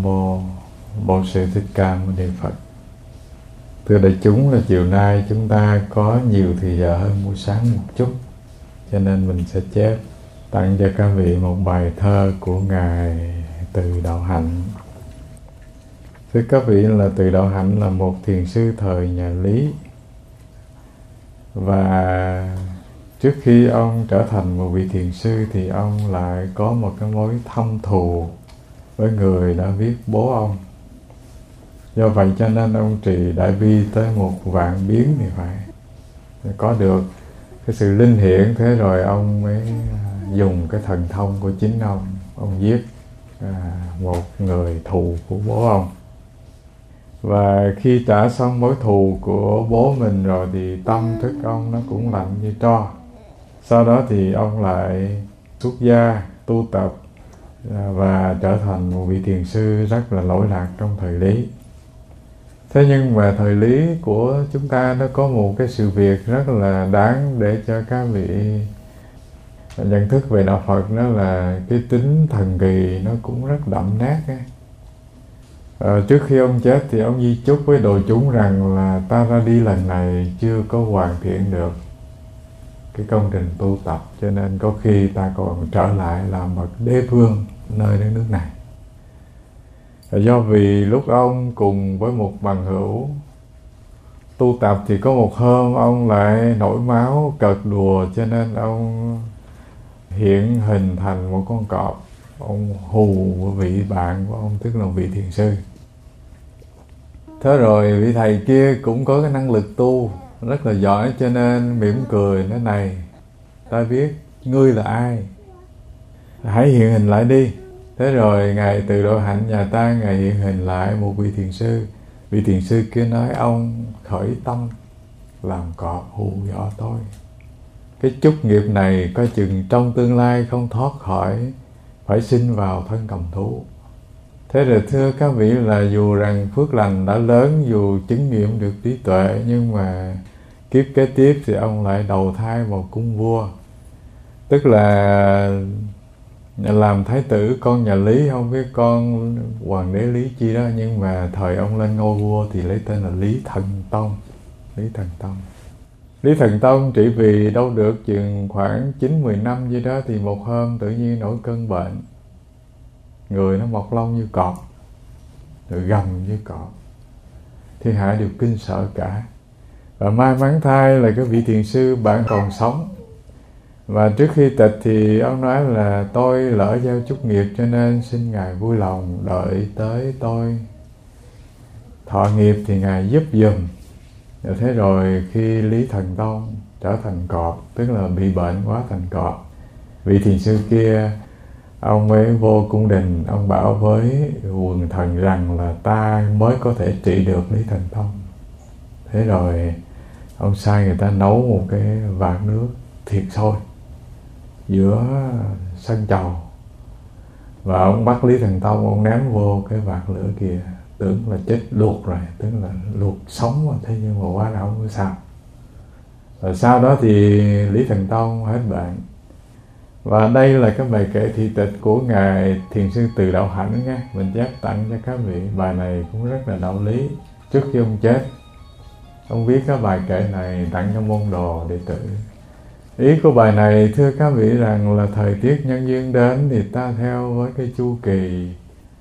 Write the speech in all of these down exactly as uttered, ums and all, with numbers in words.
Nam Mô Bổn Sư Thích Ca Mâu Ni Phật. Thưa đại chúng, là chiều nay chúng ta có nhiều thời giờ hơn buổi sáng một chút, cho nên mình sẽ chép tặng cho các vị một bài thơ của Ngài Từ Đạo Hạnh. Thưa các vị, là Từ Đạo Hạnh là một thiền sư thời nhà Lý, và trước khi ông trở thành một vị thiền sư thì ông lại có một cái mối thâm thù với người đã viết bố ông. Do vậy cho nên ông trì đại bi tới một vạn biến thì phải có được cái sự linh hiển. Thế rồi ông mới dùng cái thần thông của chính ông, ông giết à, một người thù của bố ông. Và khi trả xong mối thù của bố mình rồi thì tâm thức ông nó cũng lạnh như tro. Sau đó thì ông lại xuất gia tu tập và trở thành một vị thiền sư rất là lỗi lạc trong thời Lý. Thế nhưng mà thời Lý của chúng ta nó có một cái sự việc rất là đáng để cho các vị nhận thức về đạo Phật, đó là cái tính thần kỳ nó cũng rất đậm nét ấy. À, trước khi ông chết thì ông di chúc với đồ chúng rằng là ta ra đi lần này chưa có hoàn thiện được cái công trình tu tập, cho nên có khi ta còn trở lại làm bậc đế vương nơi đất nước này. Do vì lúc ông cùng với một bằng hữu tu tập thì có một hôm ông lại nổi máu cợt đùa, cho nên ông hiện hình thành một con cọp. Ông hù vị bạn của ông, tức là vị thiền sư. Thế rồi vị thầy kia cũng có cái năng lực tu rất là giỏi, cho nên mỉm cười nói: này, ta biết ngươi là ai, hãy hiện hình lại đi. Thế rồi Ngài Từ Đạo Hạnh nhà ta, Ngài hiện hình lại một vị thiền sư. Vị thiền sư kia nói: ông khởi tâm làm cọp hù dọa tôi, cái chúc nghiệp này coi chừng trong tương lai không thoát khỏi phải sinh vào thân cầm thú. Thế rồi thưa các vị, là dù rằng phước lành đã lớn, dù chứng nghiệm được trí tuệ, nhưng mà kiếp kế tiếp thì ông lại đầu thai một cung vua, tức là làm thái tử con nhà Lý, không biết con hoàng đế Lý chi đó, nhưng mà thời ông lên ngôi vua thì lấy tên là Lý Thần Tông. Lý Thần Tông Lý Thần Tông trị vì đâu được chừng khoảng chín mười năm gì đó, thì một hôm tự nhiên nổi cơn bệnh, người nó mọc lông như cọp, rồi gầm như cọp, thiên hạ đều kinh sợ cả. Và may mắn thay là cái vị thiền sư bạn còn sống. Và trước khi tịch thì ông nói là tôi lỡ gieo chút nghiệp, cho nên xin Ngài vui lòng đợi tới tôi thọ nghiệp thì Ngài giúp giùm. Thế rồi khi Lý Thần Tông trở thành cọp, tức là bị bệnh quá thành cọp, vị thiền sư kia ông mới vô cung đình, ông bảo với quần thần rằng là ta mới có thể trị được Lý Thần Tông. Thế rồi ông sai người ta nấu một cái vạc nước thiệt sôi giữa sân chầu, và ông bắt Lý Thần Tông, ông ném vô cái vạc lửa kia, tưởng là chết luộc rồi, tức là luộc sống mà, thế nhưng mà quá là không có sao. Rồi sau đó thì Lý Thần Tông hết bệnh. Và đây là cái bài kệ thị tịch của Ngài Thiền sư Từ Đạo Hạnh nhé. Mình chép tặng cho các vị. Bài này cũng rất là đạo lý. Trước khi ông chết, ông viết cái bài kệ này tặng cho môn đồ đệ tử. Ý của bài này thưa các vị rằng là thời tiết nhân duyên đến thì ta theo với cái chu kỳ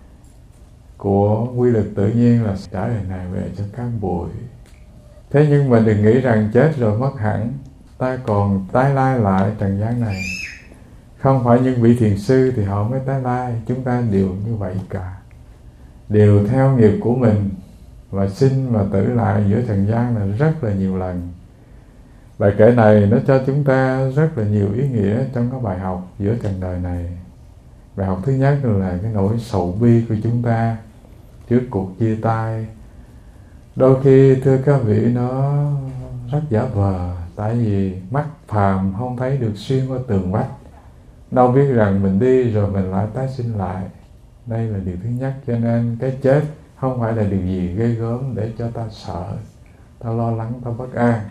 của quy luật tự nhiên là trả đời này về cho các bụi. Thế nhưng mà đừng nghĩ rằng chết rồi mất hẳn, ta còn tái lai lại trần gian này. Không phải những vị thiền sư thì họ mới tái lai, chúng ta đều như vậy cả, đều theo nghiệp của mình và sinh và tử lại giữa trần gian là rất là nhiều lần. Bài kệ này nó cho chúng ta rất là nhiều ý nghĩa trong các bài học giữa trần đời này. Bài học thứ nhất là cái nỗi sầu bi của chúng ta trước cuộc chia tay. Đôi khi thưa các vị nó rất giả vờ, tại vì mắt phàm không thấy được xuyên qua tường vách, đâu biết rằng mình đi rồi mình lại tái sinh lại. Đây là điều thứ nhất, cho nên cái chết không phải là điều gì ghê gớm để cho ta sợ, ta lo lắng, ta bất an.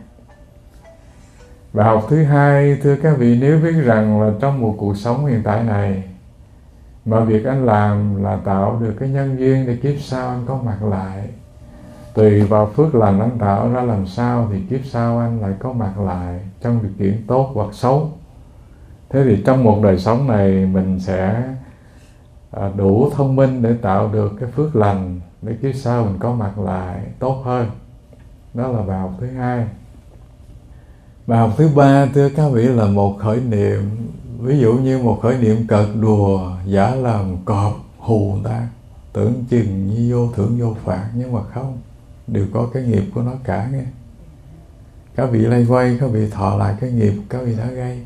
Bài học thứ hai thưa các vị, nếu biết rằng là trong một cuộc sống hiện tại này Mà việc anh làm là tạo được cái nhân duyên để kiếp sau anh có mặt lại. Tùy vào phước lành anh tạo ra làm sao thì kiếp sau anh lại có mặt lại trong điều kiện tốt hoặc xấu. Thế thì trong một đời sống này mình sẽ đủ thông minh để tạo được cái phước lành để kiếp sau mình có mặt lại tốt hơn. Đó là bài học thứ hai. Bài học thứ ba, thưa các vị, là một khởi niệm. Ví dụ như một khởi niệm cợt đùa, giả làm cọp, hù người ta, tưởng chừng như vô thưởng vô phạt, nhưng mà không, đều có cái nghiệp của nó cả nghe. Các vị lay quay, các vị thọ lại cái nghiệp các vị đã gây.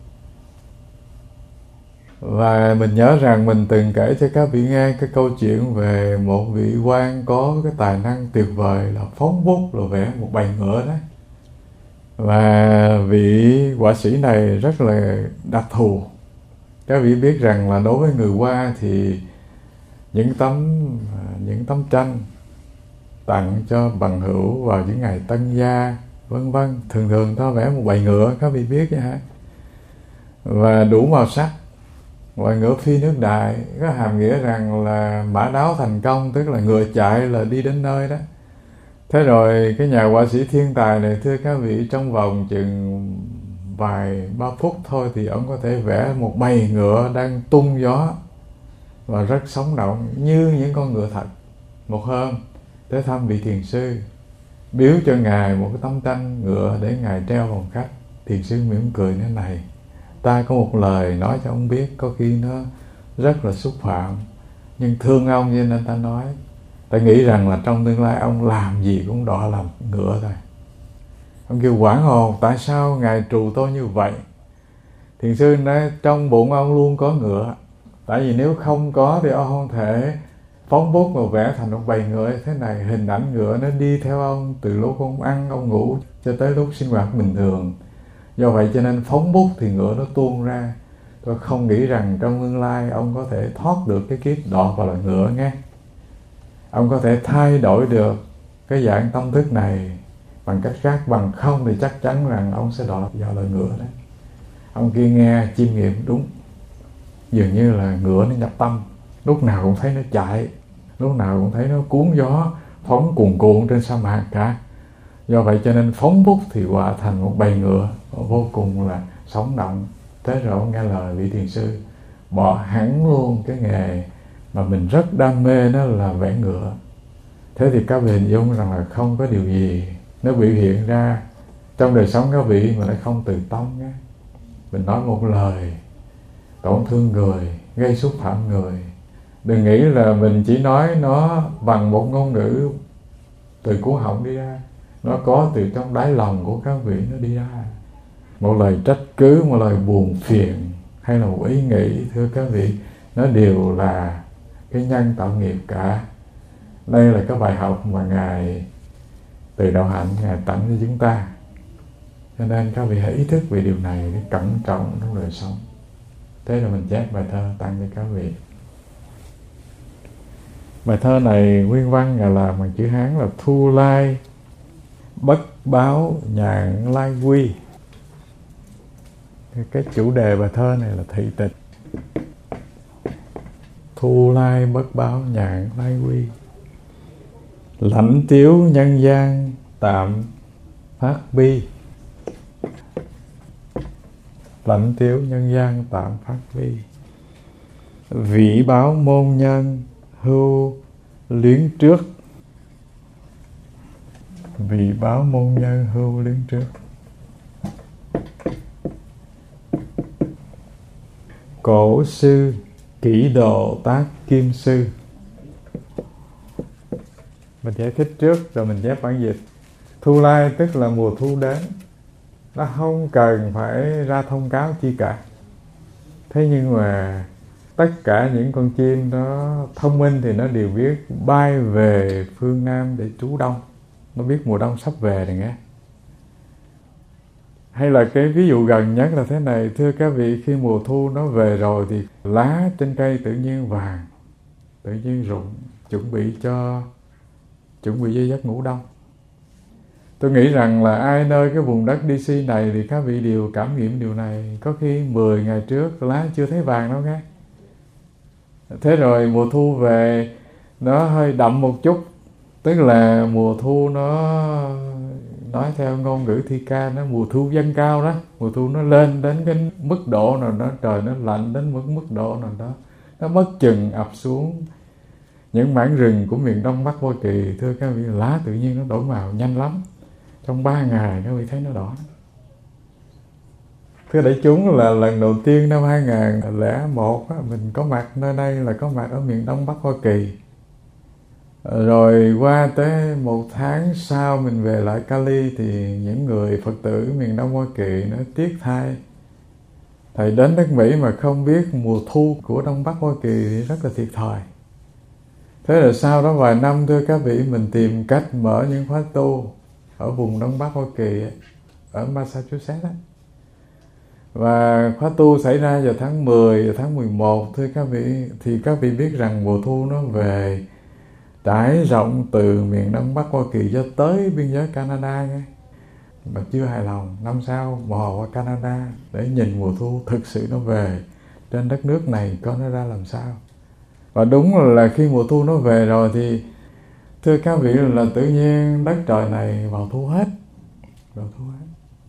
Và mình nhớ rằng mình từng kể cho các vị nghe cái câu chuyện về một vị quan có cái tài năng tuyệt vời là phóng bút rồi vẽ một bầy ngựa đó. Và vị họa sĩ này rất là đặc thù. Các vị biết rằng là đối với người Hoa thì những tấm những tấm tranh tặng cho bằng hữu vào những ngày tân gia vân vân, thường thường ta vẽ một bầy ngựa, các vị biết chứ hả? Và đủ màu sắc. Và ngựa phi nước đại có hàm nghĩa rằng là mã đáo thành công, tức là ngựa chạy là đi đến nơi đó. Thế rồi cái nhà họa sĩ thiên tài này, thưa các vị, trong vòng chừng vài ba phút thôi thì ông có thể vẽ một bầy ngựa đang tung gió và rất sống động như những con ngựa thật. Một hôm tới thăm vị thiền sư, biếu cho ngài một cái tấm tranh ngựa để ngài treo phòng khách. Thiền sư mỉm cười nói: này, ta có một lời nói cho ông biết, có khi nó rất là xúc phạm, nhưng thương ông cho nên ta nói. Ta nghĩ rằng là trong tương lai ông làm gì cũng đọa làm ngựa thôi. Ông kêu hoảng hồn: tại sao ngài trù tôi như vậy? Thiền sư nói: trong bụng ông luôn có ngựa. Tại vì nếu không có thì ông không thể phóng bút và vẽ thành một bầy ngựa thế này. Hình ảnh ngựa nó đi theo ông từ lúc ông ăn, ông ngủ cho tới lúc sinh hoạt bình thường. Do vậy cho nên phóng bút thì ngựa nó tuôn ra. Tôi không nghĩ rằng trong tương lai ông có thể thoát được cái kiếp đọa vào loài ngựa nghe. Ông có thể thay đổi được cái dạng tâm thức này bằng cách khác, bằng không thì chắc chắn rằng ông sẽ đọa vào loài ngựa đấy. Ông kia nghe chiêm nghiệm đúng. Dường như là ngựa nó nhập tâm, lúc nào cũng thấy nó chạy, lúc nào cũng thấy nó cuốn gió, phóng cuồn cuộn trên sa mạc cả. Do vậy cho nên phóng bút thì họa thành một bầy ngựa vô cùng là sống động. Thế rồi ông nghe lời vị thiền sư, bỏ hẳn luôn cái nghề mà mình rất đam mê, đó là vẽ ngựa. Thế thì các vị hình dung rằng là không có điều gì nó biểu hiện ra trong đời sống các vị mà lại không từ tâm nhé. Mình nói một lời tổn thương người, gây xúc phạm người, đừng nghĩ là mình chỉ nói nó bằng một ngôn ngữ từ cổ họng đi ra. Nó có từ trong đáy lòng của các vị nó đi ra. Một lời trách cứ, một lời buồn phiền hay là một ý nghĩ, thưa các vị, nó đều là cái nhân tạo nghiệp cả. Đây là cái bài học mà Ngài từ đạo hạnh Ngài tặng cho chúng ta. Cho nên các vị hãy ý thức về điều này để cẩn trọng trong đời sống. Thế là mình chép bài thơ tặng cho các vị. Bài thơ này nguyên văn Ngài làm bằng chữ Hán là Thu Lai bất báo nhạn lai quy. Cái chủ đề bài thơ này là thị tịch. Thu lai bất báo nhạn lai quy, lãnh tiếu nhân gian tạm phát bi. Lãnh tiếu nhân gian tạm phát bi, vị báo môn nhân hưu luyến trước. Vị báo môn nhân hưu luyến trước, cổ sư kỹ độ tác kim sư. Mình giải thích trước rồi mình chép bản dịch. Thu lai tức là mùa thu đến, nó không cần phải ra thông cáo chi cả. Thế nhưng mà tất cả những con chim nó thông minh thì nó đều biết bay về phương Nam để trú đông. Nó biết mùa đông sắp về này nghe. Hay là cái ví dụ gần nhất là thế này, thưa các vị, khi mùa thu nó về rồi thì lá trên cây tự nhiên vàng, tự nhiên rụng, chuẩn bị cho chuẩn bị cho giấc ngủ đông. Tôi nghĩ rằng là ai nơi cái vùng đất đê xê này thì các vị đều cảm nghiệm điều này. Có khi mười ngày trước lá chưa thấy vàng đâu nghe. Thế rồi mùa thu về nó hơi đậm một chút, tức là mùa thu nó, nói theo ngôn ngữ thi ca, nó mùa thu dâng cao đó, mùa thu nó lên đến cái mức độ nào đó, trời nó lạnh đến mức mức độ nào đó, nó mất chừng ập xuống những mảng rừng của miền Đông Bắc Hoa Kỳ. Thưa các vị, lá tự nhiên nó đổi màu nhanh lắm, trong ba ngày các vị thấy nó đỏ. Thưa đại chúng, là lần đầu tiên năm hai nghìn không trăm lẻ một á, mình có mặt nơi đây là có mặt ở miền Đông Bắc Hoa Kỳ. Rồi qua tới một tháng sau mình về lại Cali thì những người Phật tử miền Đông Hoa Kỳ nó tiếc thay. Thầy đến nước Mỹ mà không biết mùa thu của Đông Bắc Hoa Kỳ thì rất là thiệt thòi. Thế là sau đó vài năm, thưa các vị, mình tìm cách mở những khóa tu ở vùng Đông Bắc Hoa Kỳ, ở Massachusetts. Và khóa tu xảy ra vào tháng mười, vào tháng mười một, thưa các vị, thì các vị biết rằng mùa thu nó về trải rộng từ miền Đông Bắc Hoa Kỳ cho tới biên giới Canada nghe. Mà chưa hài lòng, năm sau mò qua Canada để nhìn mùa thu thực sự nó về trên đất nước này coi nó ra làm sao. Và đúng là khi mùa thu nó về rồi thì thưa các vị là tự nhiên đất trời này vào thu hết, vào thu hết.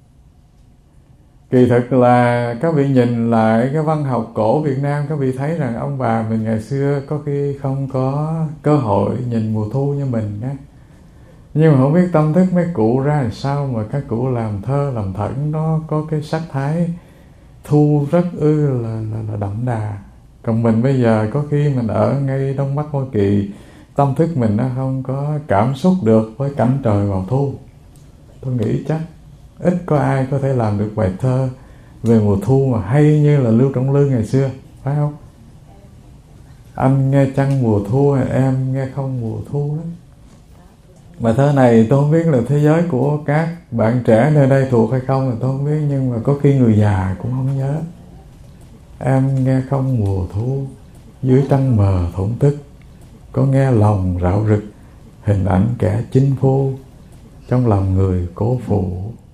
Kỳ thực là các vị nhìn lại cái văn học cổ Việt Nam, các vị thấy rằng ông bà mình ngày xưa có khi không có cơ hội nhìn mùa thu như mình nhé. Nhưng mà không biết tâm thức mấy cụ ra làm sao mà các cụ làm thơ, làm thẩn nó có cái sắc thái thu rất ư là, là, là đậm đà. Còn mình bây giờ có khi mình ở ngay Đông Bắc Hoa Kỳ, tâm thức mình nó không có cảm xúc được với cảnh trời vào thu. Tôi nghĩ chắc ít có ai có thể làm được bài thơ về mùa thu mà hay như là Lưu Trọng Lư ngày xưa, phải không? Anh nghe chăng mùa thu, em nghe không mùa thu đó. Bài thơ này tôi không biết là thế giới của các bạn trẻ nơi đây thuộc hay không là tôi không biết, nhưng mà có khi người già cũng không nhớ. Em nghe không mùa thu, dưới trăng mờ thổn thức, có nghe lòng rạo rực, hình ảnh kẻ chinh phu, trong lòng người cố phụ.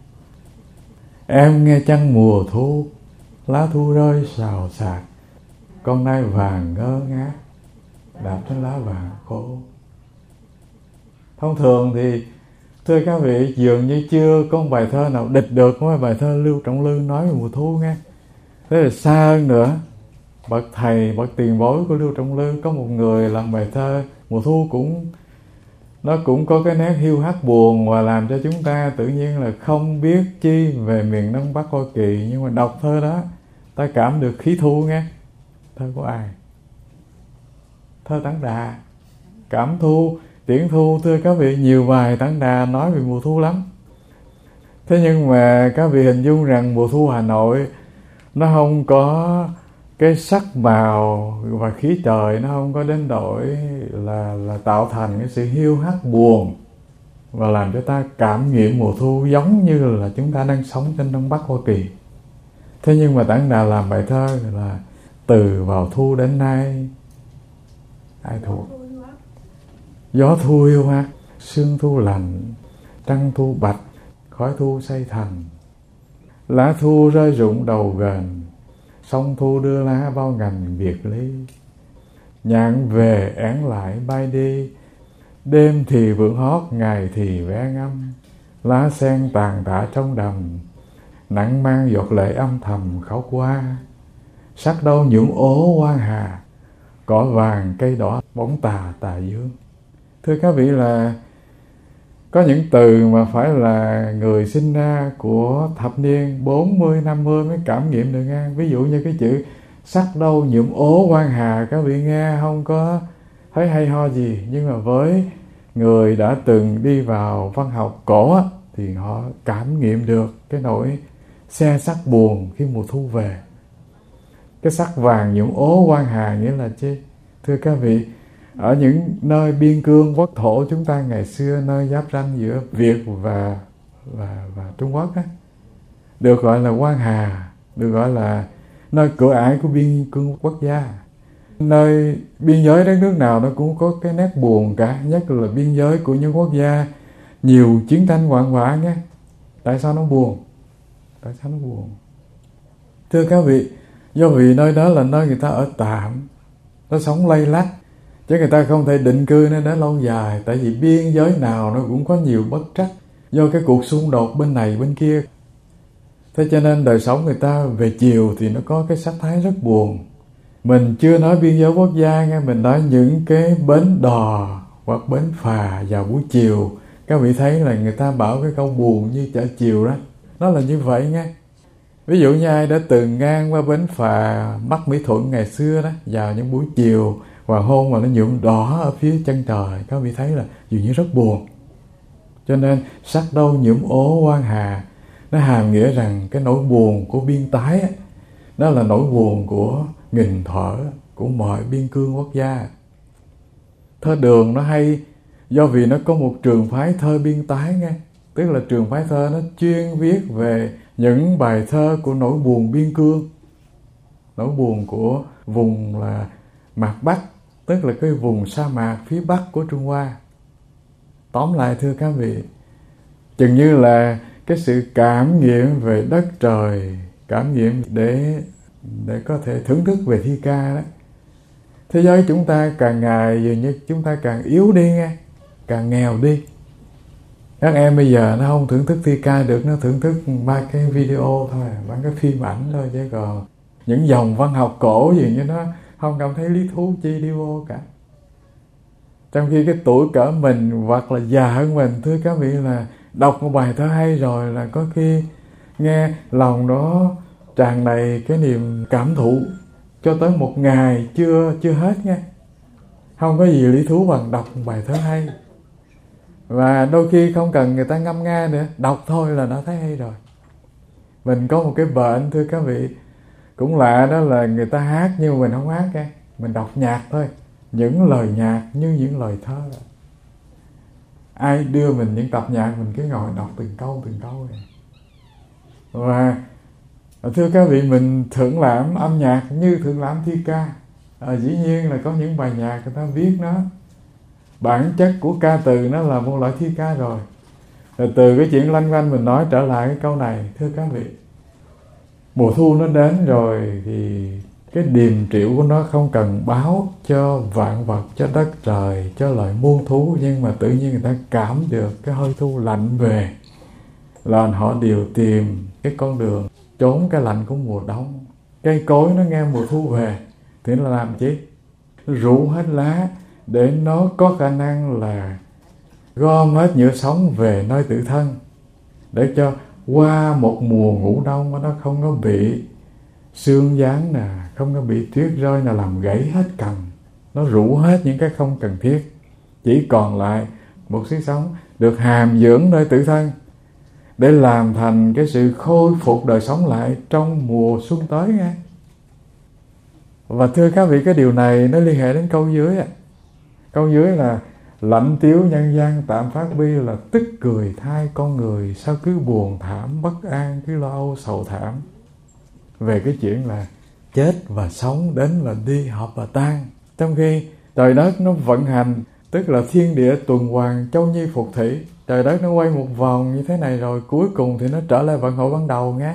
Em nghe chăng mùa thu, lá thu rơi xào xạc, con nai vàng ngơ ngác, đạp trên lá vàng khô. Thông thường thì thưa các vị, dường như chưa có một bài thơ nào địch được với bài thơ Lưu Trọng Lư nói về mùa thu nghe. Thế là xa hơn nữa, bậc thầy, bậc tiền bối của Lưu Trọng Lư có một người làm bài thơ mùa thu cũng nó cũng có cái nét hiu hắt buồn và làm cho chúng ta tự nhiên là không biết chi về miền Đông Bắc Hoa Kỳ, nhưng mà đọc thơ đó ta cảm được khí thu nghe. Thơ của ai? Thơ Tản Đà, cảm thu, tiễn thu. Thưa các vị, nhiều bài Tản Đà nói về mùa thu lắm. Thế nhưng mà các vị hình dung rằng mùa thu Hà Nội nó không có cái sắc màu và khí trời, nó không có đến đổi là, là tạo thành cái sự hiu hắt buồn và làm cho ta cảm nghiệm mùa thu giống như là chúng ta đang sống trên Đông Bắc Hoa Kỳ. Thế nhưng mà Tản Đà làm bài thơ là từ vào thu đến nay ai thuộc? Gió thu hiu hắt, sương thu lạnh, trăng thu bạch, khói thu say thành, lá thu rơi rụng đầu gần, sông thu đưa lá bao ngành biệt ly. Nhạn về én lại bay đi, đêm thì vượng hót, ngày thì ve ngâm, lá sen tàn tạ trong đầm, nặng mang giọt lệ âm thầm khóc qua. Sắc đâu nhuộm ố quan hà, cỏ vàng cây đỏ bóng tà tà dương. Thưa các vị, là có những từ mà phải là người sinh ra của thập niên bốn mươi, năm mươi mới cảm nghiệm được nghe. Ví dụ như cái chữ sắc đâu nhuộm ố quan hà, các vị nghe không có thấy hay ho gì, nhưng mà với người đã từng đi vào văn học cổ á, thì họ cảm nghiệm được cái nỗi xe sắc buồn khi mùa thu về. Cái sắc vàng nhuộm ố quan hà nghĩa là chi? Thưa các vị, ở những nơi biên cương quốc thổ chúng ta ngày xưa, nơi giáp ranh giữa Việt và và, và Trung Quốc á, được gọi là quan hà, được gọi là nơi cửa ải của biên cương quốc gia. Nơi biên giới đất nước nào nó cũng có cái nét buồn cả, nhất là biên giới của những quốc gia nhiều chiến tranh hoạn họa nhé. Tại sao nó buồn? Tại sao nó buồn? Thưa các vị, do vì nơi đó là nơi người ta ở tạm, nó sống lay lắt, chứ người ta không thể định cư nó đến lâu dài. Tại vì biên giới nào nó cũng có nhiều bất trắc do cái cuộc xung đột bên này bên kia. Thế cho nên đời sống người ta về chiều thì nó có cái sắc thái rất buồn. Mình chưa nói biên giới quốc gia nghe, mình nói những cái bến đò hoặc bến phà vào buổi chiều. Các vị thấy là người ta bảo cái câu buồn như chợ chiều đó, nó là như vậy nghe. Ví dụ như ai đã từng ngang qua bến phà Bắc Mỹ Thuận ngày xưa đó, vào những buổi chiều hoàng hôn mà nó nhuộm đỏ ở phía chân trời, các vị thấy là dường như rất buồn. Cho nên sắc đâu nhuộm ố quan hà, nó hàm nghĩa rằng cái nỗi buồn của biên tái á, đó là nỗi buồn của nghìn thuở, của mọi biên cương quốc gia. Thơ Đường nó hay do vì nó có một trường phái thơ biên tái nghe, tức là trường phái thơ nó chuyên viết về những bài thơ của nỗi buồn biên cương, nỗi buồn của vùng là mạc Bắc, tức là cái vùng sa mạc phía Bắc của Trung Hoa. Tóm lại thưa các vị, chừng như là cái sự cảm nghiệm về đất trời, cảm nghiệm để để có thể thưởng thức về thi ca đó. Thế giới chúng ta càng ngày dường như chúng ta càng yếu đi nghe, càng nghèo đi. Các em bây giờ nó không thưởng thức thi ca được, nó thưởng thức ba cái video thôi, ba cái phim ảnh thôi, chứ còn những dòng văn học cổ gì như nó không cảm thấy lý thú chi đi vô cả. Trong khi cái tuổi cỡ mình hoặc là già hơn mình, thưa các vị, là đọc một bài thơ hay rồi là có khi nghe lòng đó tràn đầy cái niềm cảm thụ cho tới một ngày chưa chưa hết nghe. Không có gì lý thú bằng đọc một bài thơ hay. Và đôi khi không cần người ta ngâm nga nữa, đọc thôi là đã thấy hay rồi. Mình có một cái bệnh thưa các vị, cũng lạ, đó là người ta hát nhưng mà mình không hát nghe, mình đọc nhạc thôi, những lời nhạc như những lời thơ. Ai đưa mình những tập nhạc mình cứ ngồi đọc từng câu từng câu này. Và thưa các vị, mình thưởng lãm âm nhạc như thưởng lãm thi ca. À, dĩ nhiên là có những bài nhạc người ta viết nó bản chất của ca từ nó là một loại thi ca rồi. Rồi từ cái chuyện lanh quanh mình nói trở lại cái câu này, thưa các vị, mùa thu nó đến rồi thì cái điềm triệu của nó không cần báo cho vạn vật, cho đất trời, cho loài muôn thú, nhưng mà tự nhiên người ta cảm được cái hơi thu lạnh về, là họ đều tìm cái con đường trốn cái lạnh của mùa đông. Cây cối nó nghe mùa thu về thì nó làm chi? Nó rũ hết lá để nó có khả năng là gom hết nhựa sống về nơi tự thân, để cho qua một mùa ngủ đông mà nó không có bị sương giáng nè, không có bị tuyết rơi là làm gãy hết cành. Nó rũ hết những cái không cần thiết, chỉ còn lại một xíu sống được hàm dưỡng nơi tự thân để làm thành cái sự khôi phục đời sống lại trong mùa xuân tới nghe. Và thưa các vị, cái điều này nó liên hệ đến câu dưới ạ. Câu dưới là lạnh tiếu nhân gian tạm phát bi, là tức cười thay con người, sao cứ buồn thảm bất an, cứ lo âu sầu thảm. Về cái chuyện là chết và sống, đến và đi, hợp và tan. Trong khi trời đất nó vận hành, tức là thiên địa tuần hoàn, châu nhi phục thủy, trời đất nó quay một vòng như thế này rồi cuối cùng thì nó trở lại vận hội ban đầu nghe.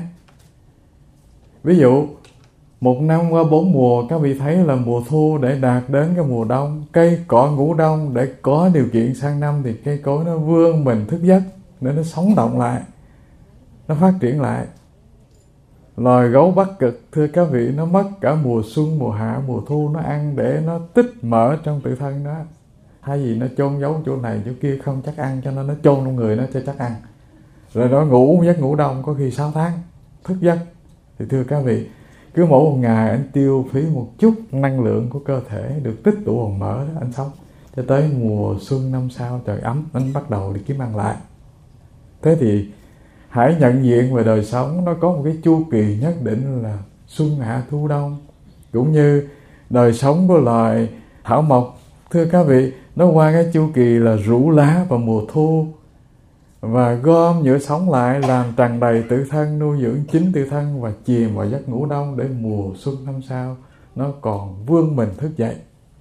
Ví dụ một năm qua bốn mùa, các vị thấy là mùa thu để đạt đến cái mùa đông, cây cỏ ngủ đông để có điều kiện sang năm thì cây cối nó vươn mình thức giấc để nó sống động lại, nó phát triển lại. Loài gấu Bắc Cực, thưa các vị, nó mất cả mùa xuân, mùa hạ, mùa thu nó ăn để nó tích mỡ trong tự thân đó. Thay vì nó chôn giấu chỗ này chỗ kia không chắc ăn, cho nên nó chôn trong người nó cho chắc ăn. Rồi nó ngủ giấc ngủ đông có khi sáu tháng thức giấc. Thì thưa các vị, cứ mỗi một ngày anh tiêu phí một chút năng lượng của cơ thể được tích tụ bằng mỡ đó, anh sống cho tới mùa xuân năm sau trời ấm, anh bắt đầu đi kiếm ăn lại. Thế thì hãy nhận diện về đời sống nó có một cái chu kỳ nhất định là xuân hạ thu đông, cũng như đời sống của loài thảo mộc, thưa các vị, nó qua cái chu kỳ là rũ lá vào mùa thu và gom nhựa sống lại, làm tràn đầy tự thân, nuôi dưỡng chính tự thân và chìm vào giấc ngủ đông để mùa xuân năm sau nó còn vươn mình thức dậy.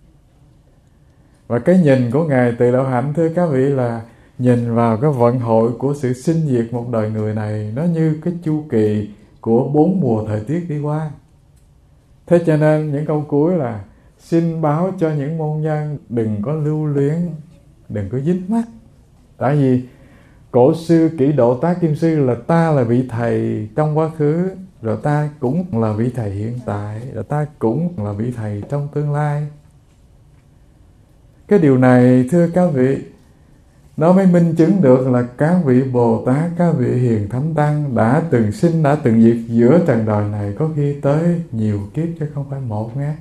Và cái nhìn của Ngài Từ Đạo Hạnh, thưa các vị, là nhìn vào cái vận hội của sự sinh diệt một đời người này, nó như cái chu kỳ của bốn mùa thời tiết đi qua. Thế cho nên những câu cuối là xin báo cho những môn nhân đừng có lưu luyến, đừng có dính mắc. Tại vì cổ sư Kỷ Độ Tác Kim Sư là ta là vị thầy trong quá khứ, rồi ta cũng là vị thầy hiện tại, rồi ta cũng là vị thầy trong tương lai. Cái điều này thưa các vị, nó mới minh chứng được là các vị Bồ Tát, các vị Hiền Thánh Tăng đã từng sinh, đã từng diệt giữa trần đời này, có khi tới nhiều kiếp chứ không phải một nghe.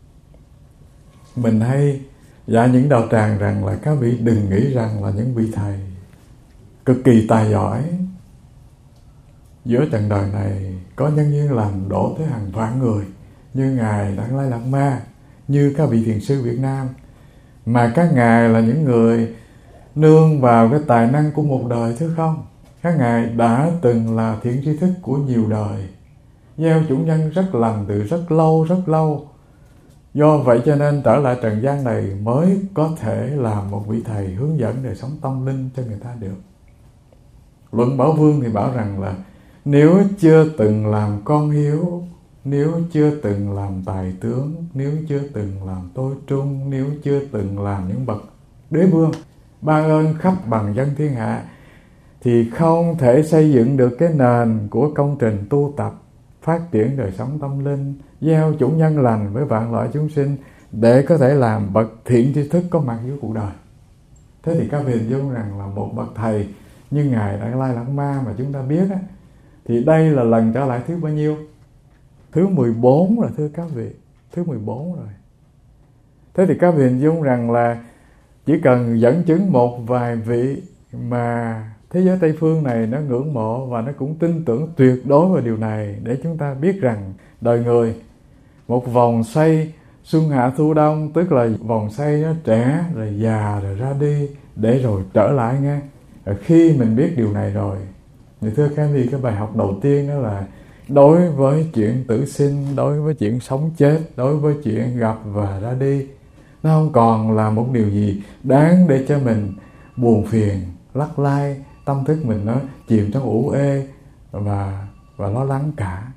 Mình hay dạy những đạo tràng rằng là các vị đừng nghĩ rằng là những vị thầy cực kỳ tài giỏi giữa trần đời này có nhân duyên làm đổ tới hàng vạn người như Ngài Đặng Lai Lạt Ma, như các vị thiền sư Việt Nam, mà các ngài là những người nương vào cái tài năng của một đời, thứ không. Các ngài đã từng là thiện tri thức của nhiều đời, gieo chủ nhân rất lành từ rất lâu rất lâu. Do vậy cho nên trở lại trần gian này mới có thể làm một vị thầy hướng dẫn đời sống tâm linh cho người ta được. Luận Bảo Vương thì bảo rằng là nếu chưa từng làm con hiếu, nếu chưa từng làm tài tướng, nếu chưa từng làm tôi trung, nếu chưa từng làm những bậc đế vương ban ơn khắp bằng dân thiên hạ, thì không thể xây dựng được cái nền của công trình tu tập, phát triển đời sống tâm linh, gieo chủ nhân lành với vạn loại chúng sinh để có thể làm bậc thiện tri thức có mặt dưới cuộc đời. Thế thì các vị hình dung rằng là một bậc thầy như Ngài Đặng Lai Lạt Ma mà chúng ta biết á, thì đây là lần trở lại thứ bao nhiêu? Thứ mười bốn rồi thưa các vị, thứ mười bốn rồi. Thế thì các vị hình dung rằng là chỉ cần dẫn chứng một vài vị mà thế giới Tây Phương này nó ngưỡng mộ và nó cũng tin tưởng tuyệt đối vào điều này, để chúng ta biết rằng đời người một vòng xoay xuân hạ thu đông, tức là vòng xoay nó trẻ rồi già rồi ra đi để rồi trở lại nghe. Rồi khi mình biết điều này rồi thì thưa các vị, cái bài học đầu tiên đó là đối với chuyện tử sinh, đối với chuyện sống chết, đối với chuyện gặp và ra đi, nó không còn là một điều gì đáng để cho mình buồn phiền, lắc lai, tâm thức mình nó chìm trong ủ ê và, và lo lắng cả.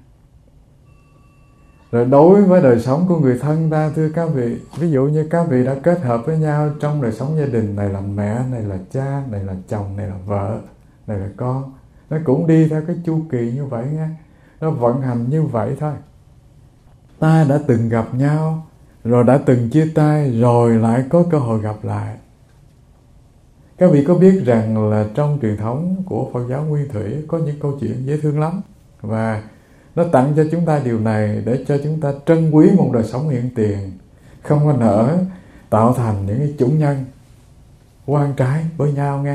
Rồi đối với đời sống của người thân ta thưa các vị, ví dụ như các vị đã kết hợp với nhau trong đời sống gia đình, này là mẹ, này là cha, này là chồng, này là vợ, này là con, nó cũng đi theo cái chu kỳ như vậy nha, nó vận hành như vậy thôi. Ta đã từng gặp nhau, rồi đã từng chia tay, rồi lại có cơ hội gặp lại. Các vị có biết rằng là trong truyền thống của Phật giáo Nguyên Thủy có những câu chuyện dễ thương lắm, và nó tặng cho chúng ta điều này để cho chúng ta trân quý một đời sống hiện tiền, không có nỡ tạo thành những cái chủ nhân oan trái với nhau nghe.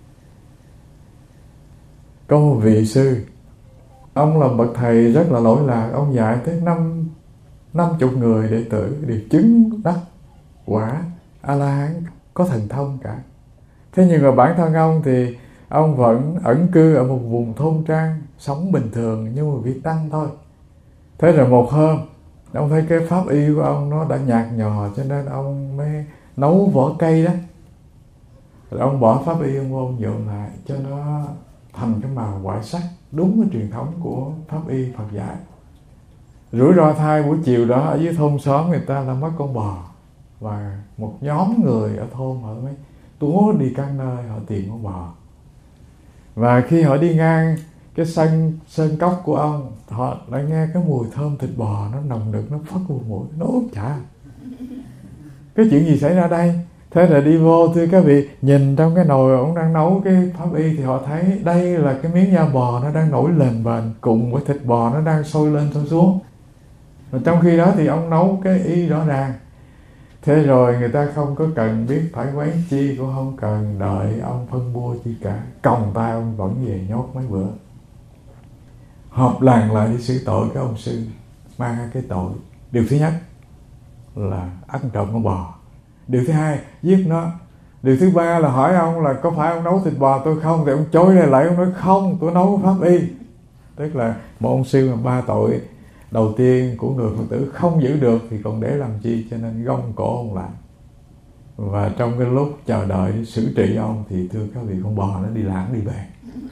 Có một vị sư, ông là bậc thầy rất là lỗi lạc, ông dạy tới năm năm chục người đệ tử đều chứng đắc quả A-la-hán, có thần thông cả. Thế nhưng mà bản thân ông thì ông vẫn ẩn cư ở một vùng thôn trang, sống bình thường như một vị tăng thôi. Thế rồi một hôm, ông thấy cái pháp y của ông nó đã nhạt nhòa, cho nên ông mới nấu vỏ cây đó. Rồi ông bỏ pháp y, ông ôn nhuộm lại cho nó thành cái màu white sắc, đúng với truyền thống của pháp y Phật dạy. Rủi ro thai buổi chiều đó ở dưới thôn xóm người ta là mất con bò, và một nhóm người ở thôn họ mới túa đi các nơi họ tìm con bò. Và khi họ đi ngang cái sân sơn cốc của ông, họ lại nghe cái mùi thơm thịt bò nó nồng nực, nó phất vào mũi, nó ốp chả. Cái chuyện gì xảy ra đây? Thế là đi vô thưa các vị, nhìn trong cái nồi ông đang nấu cái pháp y thì họ thấy đây là cái miếng da bò nó đang nổi lên bền cùng với thịt bò nó đang sôi lên sôi xuống. Và trong khi đó thì ông nấu cái y rõ ràng. Thế rồi người ta không có cần biết phải quán chi, cũng không cần đợi ông phân bua chi cả, còng tay ông vẫn về nhốt mấy bữa. Họp làng lại đi xử tội cái ông sư, mang cái tội. Điều thứ nhất là ăn trộm con bò. Điều thứ hai, giết nó. Điều thứ ba là hỏi ông là có phải ông nấu thịt bò tôi không? Thì ông chối ra lại, ông nói không, tôi nấu pháp y. Tức là một ông sư mà ba tội đầu tiên của người Phật tử không giữ được thì còn để làm chi, cho nên gông cổ ông lại. Và trong cái lúc chờ đợi xử trị ông thì thưa các vị, con bò nó đi lãng đi về.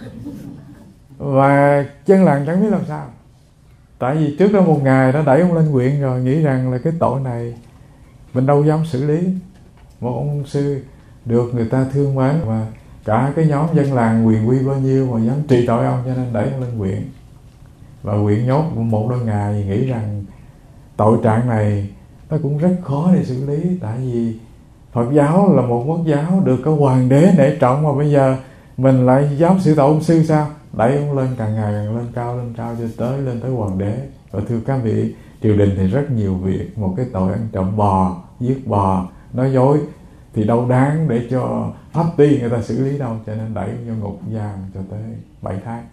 Và dân làng chẳng biết làm sao. Tại vì trước đó một ngày đã đẩy ông lên huyện rồi, nghĩ rằng là cái tội này mình đâu dám xử lý. Một ông sư được người ta thương mến mà cả cái nhóm dân làng quyền quy bao nhiêu mà dám trị tội ông, cho nên đẩy ông lên huyện. Và huyện nhốt một đôi ngày, nghĩ rằng tội trạng này nó cũng rất khó để xử lý. Tại vì Phật giáo là một quốc giáo được có hoàng đế nể trọng, mà bây giờ mình lại dám xử tội ông sư sao? Đẩy ông lên càng ngày càng lên cao, lên cao cho tới lên tới hoàng đế. Và thưa các vị, triều đình thì rất nhiều việc. Một cái tội ăn trộm bò, giết bò, nói dối thì đâu đáng để cho pháp ti người ta xử lý đâu, cho nên đẩy vô ngục giam cho tới bảy tháng.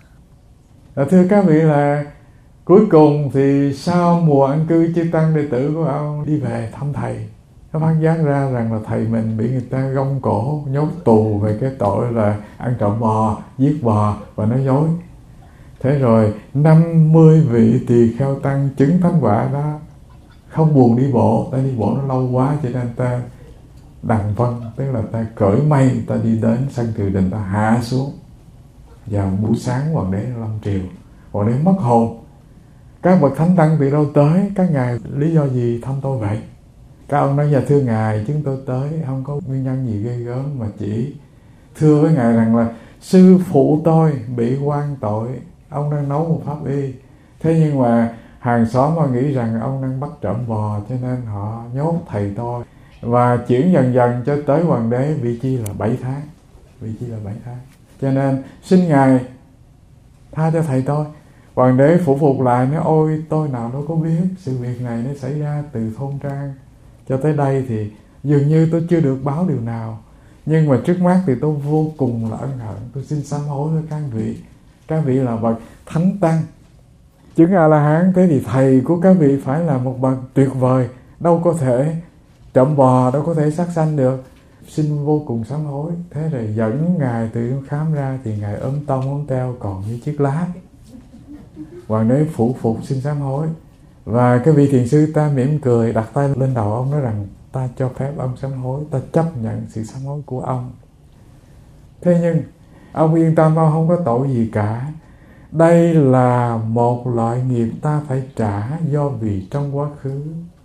Và thưa các vị, là cuối cùng thì sau mùa an cư, chư tăng đệ tử của ông đi về thăm thầy. Nó phát giác ra rằng là thầy mình bị người ta gông cổ, nhốt tù về cái tội là ăn trộm bò, giết bò và nói dối. Thế rồi năm mươi vị tỳ kheo tăng chứng thánh quả đó không buồn đi bộ, ta đi bộ nó lâu quá, cho nên ta đằng vân, tức là ta cởi mây, ta đi đến sân triều đình, ta hạ xuống. Vào buổi sáng hoàng đế lâm triều, hoàng đế mất hồn. Các bậc thánh tăng từ đâu tới? Các ngài lý do gì thăm tôi vậy? Các ông nói: dạ thưa ngài, chúng tôi tới không có nguyên nhân gì ghê gớm, mà chỉ thưa với ngài rằng là sư phụ tôi bị quan tội, ông đang nấu một pháp y. Thế nhưng mà hàng xóm mà nghĩ rằng ông đang bắt trộm bò, cho nên họ nhốt thầy tôi. Và chuyển dần dần cho tới hoàng đế vị chi là bảy tháng. Vị chi là bảy tháng. Cho nên xin ngài tha cho thầy tôi. Hoàng đế phủ phục lại nói: ôi, tôi nào đâu có biết, sự việc này nó xảy ra từ thôn trang cho tới đây thì dường như tôi chưa được báo điều nào. Nhưng mà trước mắt thì tôi vô cùng là ân hận. Tôi xin sám hối với các vị. Các vị là bậc thánh tăng, chứng A-la-hán, thế thì thầy của các vị phải là một bậc tuyệt vời, đâu có thể trộm bò, đâu có thể sát sanh được. Xin vô cùng sám hối. Thế rồi dẫn ngài từ khám ra thì ngài ốm tông ốm teo còn như chiếc lá. Hoàng đế phủ phục xin sám hối. Và cái vị thiền sư ta mỉm cười, đặt tay lên đầu ông, nói rằng: ta cho phép ông sám hối, ta chấp nhận sự sám hối của ông. Thế nhưng ông yên tâm, ông không có tội gì cả. Đây là một loại nghiệp ta phải trả, do vì trong quá khứ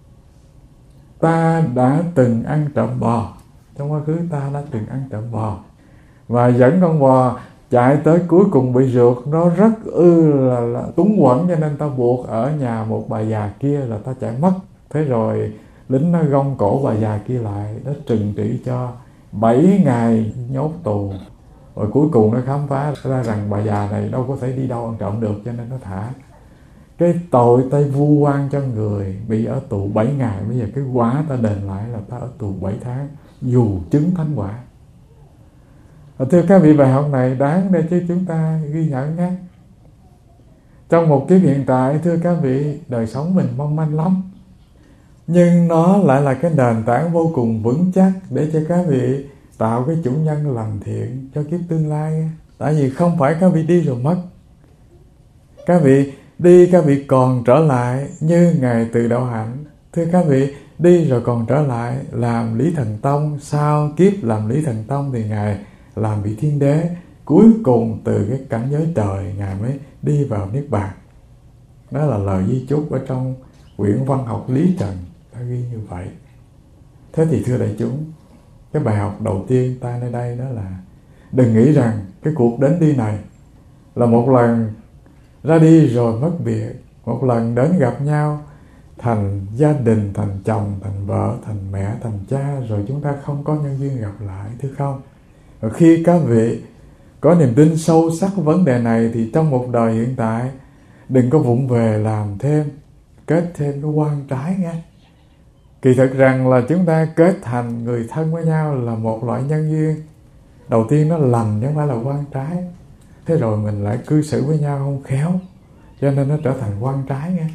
ta đã từng ăn trộm bò. Trong quá khứ ta đã từng ăn trộm bò và dẫn con bò chạy tới cuối cùng bị rượt, nó rất ư là, là túng quẫn, cho nên ta buộc ở nhà một bà già kia là ta chạy mất. Thế rồi lính nó gông cổ bà già kia lại, nó trừng trị cho bảy ngày nhốt tù. Rồi cuối cùng nó khám phá ra rằng bà già này đâu có thể đi đâu ăn trộm được, cho nên nó thả. Cái tội ta vu oan cho người bị ở tù bảy ngày, bây giờ cái quả ta đền lại là ta ở tù bảy tháng, dù chứng thánh quả. Và thưa các vị, bài học này đáng để cho chúng ta ghi nhận nhé. Trong một kiếp hiện tại, thưa các vị, đời sống mình mong manh lắm, nhưng nó lại là cái nền tảng vô cùng vững chắc để cho các vị tạo cái chủ nhân lành thiện cho kiếp tương lai. Tại vì không phải các vị đi rồi mất. Các vị đi, các vị còn trở lại như Ngài Từ Đạo Hạnh. Thưa các vị, đi rồi còn trở lại làm Lý Thần Tông. Sau kiếp làm Lý Thần Tông thì Ngài làm vị Thiên Đế. Cuối cùng từ cái cảnh giới trời Ngài mới đi vào Niết Bàn. Đó là lời di chúc ở trong quyển văn học Lý Trần đã ghi như vậy. Thế thì thưa đại chúng, cái bài học đầu tiên ta nơi đây đó là đừng nghĩ rằng cái cuộc đến đi này là một lần ra đi rồi mất biệt, một lần đến gặp nhau thành gia đình, thành chồng, thành vợ, thành mẹ, thành cha, rồi chúng ta không có nhân duyên gặp lại, thưa không? Và khi các vị có niềm tin sâu sắc vấn đề này thì trong một đời hiện tại đừng có vụng về làm thêm, kết thêm cái quan trái nghe. Kỳ thực rằng là chúng ta kết thành người thân với nhau là một loại nhân duyên. Đầu tiên nó lành chứ không phải là quan trái. Thế rồi mình lại cư xử với nhau không khéo, cho nên nó trở thành quan trái nghe.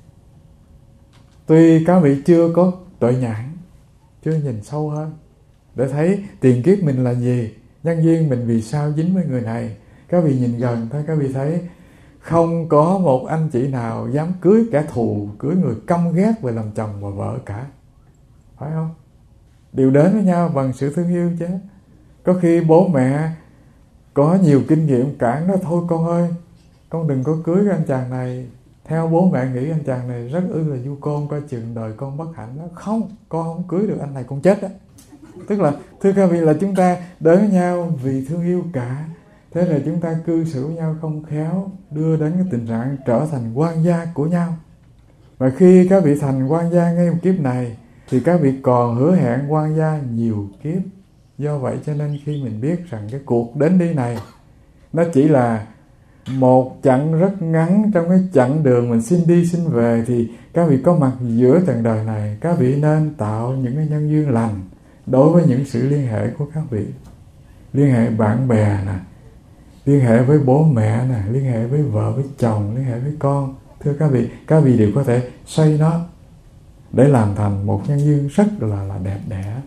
Tuy các vị chưa có tuệ nhãn, chưa nhìn sâu hơn để thấy tiền kiếp mình là gì, nhân duyên mình vì sao dính với người này. Các vị nhìn gần thôi, các vị thấy không có một anh chị nào dám cưới kẻ thù, cưới người căm ghét về làm chồng và vợ cả, phải không? Đều đến với nhau bằng sự thương yêu chứ. Có khi bố mẹ có nhiều kinh nghiệm cản nó: thôi con ơi, con đừng có cưới cái anh chàng này, Theo bố mẹ nghĩ anh chàng này rất ư là du côn, coi chừng đời con bất hạnh đó. Không, con không cưới được anh này con chết đó. Tức là thưa các vị là chúng ta đến với nhau vì thương yêu cả, thế là chúng ta cư xử với nhau không khéo, đưa đến cái tình trạng trở thành quan gia của nhau. Và khi các vị thành quan gia ngay một kiếp này thì các vị còn hứa hẹn quan gia nhiều kiếp. Do vậy cho nên khi mình biết rằng cái cuộc đến đi này nó chỉ là một chặng rất ngắn trong cái chặng đường mình xin đi xin về, thì các vị có mặt giữa trần đời này, các vị nên tạo những cái nhân duyên lành đối với những sự liên hệ của các vị. Liên hệ bạn bè nè, liên hệ với bố mẹ nè, liên hệ với vợ với chồng, liên hệ với con. Thưa các vị, các vị đều có thể xoay nó để làm thành một nhân duyên rất là, là đẹp đẽ.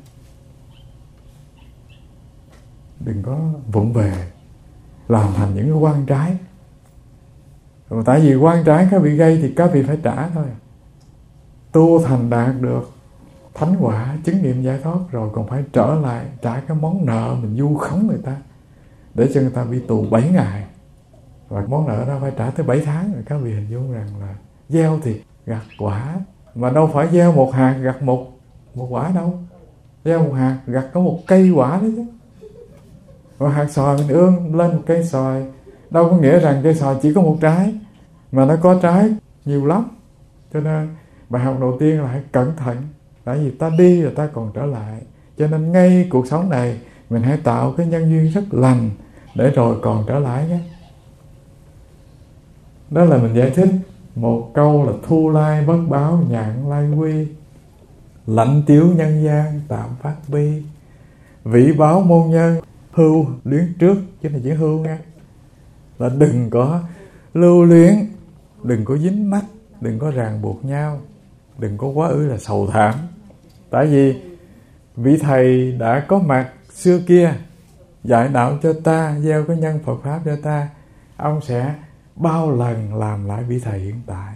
Đừng có vụng về làm thành những cái quan trái. Mà tại vì quan trái các vị gây thì các vị phải trả thôi. Tu thành đạt được thánh quả, chứng nghiệm giải thoát rồi còn phải trở lại trả cái món nợ mình vu khống người ta, để cho người ta bị tù bảy ngày. Và món nợ đó phải trả tới bảy tháng. Rồi các vị hình dung rằng là gieo thì gặt quả, mà đâu phải gieo một hạt gặt một, một quả đâu. Gieo một hạt gặt có một cây quả đấy chứ. Và hạt xoài mình ương lên một cây xoài, đâu có nghĩa rằng cây xoài chỉ có một trái, mà nó có trái nhiều lắm. Cho nên bài học đầu tiên là hãy cẩn thận, tại vì ta đi rồi ta còn trở lại. Cho nên ngay cuộc sống này mình hãy tạo cái nhân duyên rất lành để rồi còn trở lại nhé. Đó là mình giải thích một câu là thu lai bất báo nhạn lai quy, lạnh tiếu nhân gian tạm phát bi, vị báo môn nhân hưu luyến trước. Chứ là chữ hưu nha, là đừng có lưu luyến, đừng có dính mắc, đừng có ràng buộc nhau, đừng có quá ư là sầu thảm. Tại vì vị thầy đã có mặt xưa kia dạy đạo cho ta, gieo cái nhân Phật Pháp cho ta, ông sẽ bao lần làm lại vị thầy hiện tại.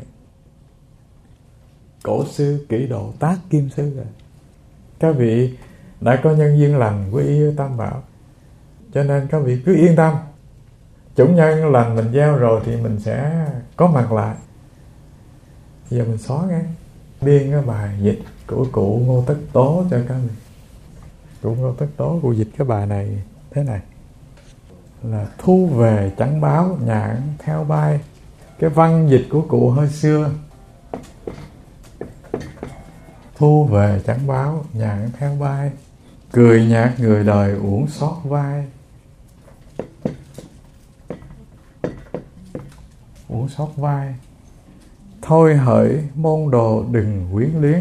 Cổ sư kỹ độ tác kim sư rồi. Các vị đã có nhân duyên lành với ý Tam Bảo, cho nên các vị cứ yên tâm. Chủng nhân lành mình gieo rồi thì mình sẽ có mặt lại. Giờ mình xóa ngay biên cái bài dịch của cụ Ngô Tất Tố cho các vị. Cụ Ngô Tất Tố cụ dịch cái bài này thế này là thu về chẳng báo nhạn theo bay. Cái văn dịch của cụ hơi xưa. Thu về chẳng báo nhạn theo bay, cười nhạt người đời uổng xót vai. Uổng xót vai. Thôi hỡi môn đồ đừng quyến luyến.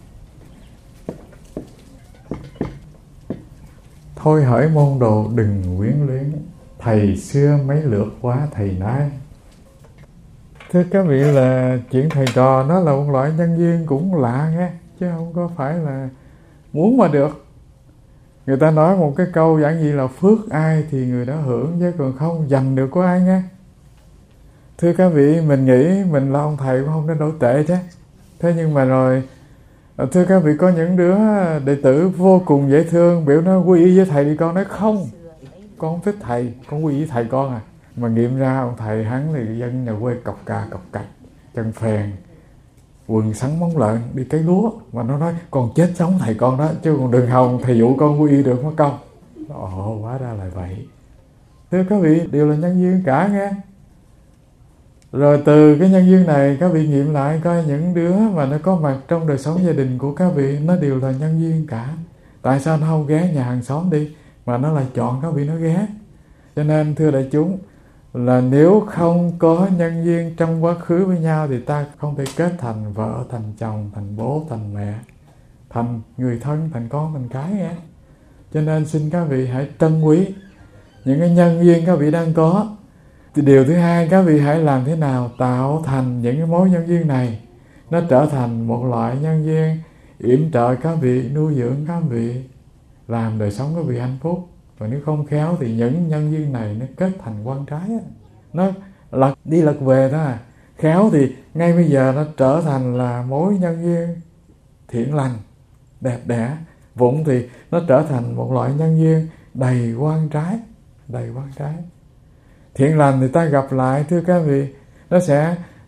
Thôi hỡi môn đồ đừng quyến luyến, thầy xưa mấy lượt quá thầy nay. Thưa các vị là chuyện thầy trò nó là một loại nhân duyên cũng lạ nghe, chứ không có phải là muốn mà được. Người ta nói một cái câu giản dị là phước ai thì người đó hưởng, chứ còn không giành được của ai nghe. Thưa các vị, mình nghĩ mình là ông thầy cũng không đến đổi tệ chứ. Thế nhưng mà rồi, thưa các vị, có những đứa đệ tử vô cùng dễ thương, biểu nó quy y với thầy đi, con nói không, con không thích thầy, con quy y với thầy con à. Mà nghiệm ra ông thầy hắn thì dân nhà quê cọc cà cọc cạch, chân phèn, quần sắn móng lợn, đi cấy lúa. Mà nó nói con chết sống thầy con đó, chứ còn đừng hòng thầy dụ con quy y được mất công. Ồ, hóa ra là vậy. Thưa các vị, đều là nhân duyên cả nghe. Rồi từ cái nhân duyên này các vị nghiệm lại coi những đứa mà nó có mặt trong đời sống gia đình của các vị, nó đều là nhân duyên cả. Tại sao nó không ghé nhà hàng xóm đi, mà nó lại chọn các vị nó ghé? Cho nên thưa đại chúng, là nếu không có nhân duyên trong quá khứ với nhau thì ta không thể kết thành vợ, thành chồng, thành bố, thành mẹ, thành người thân, thành con, thành cái nghe. Cho nên xin các vị hãy trân quý những cái nhân duyên các vị đang có. Thì điều thứ hai, các vị hãy làm thế nào tạo thành những cái mối nhân duyên này nó trở thành một loại nhân duyên yểm trợ các vị, nuôi dưỡng các vị, làm đời sống các vị hạnh phúc. Còn nếu không khéo thì những nhân duyên này nó kết thành quan trái á, nó lật đi lật về đó à. Khéo thì ngay bây giờ nó trở thành là mối nhân duyên thiện lành, đẹp đẽ. Vụng thì nó trở thành một loại nhân duyên đầy quan trái, đầy quan trái. Thiện lành thì ta gặp lại, thưa các vị, nó sẽ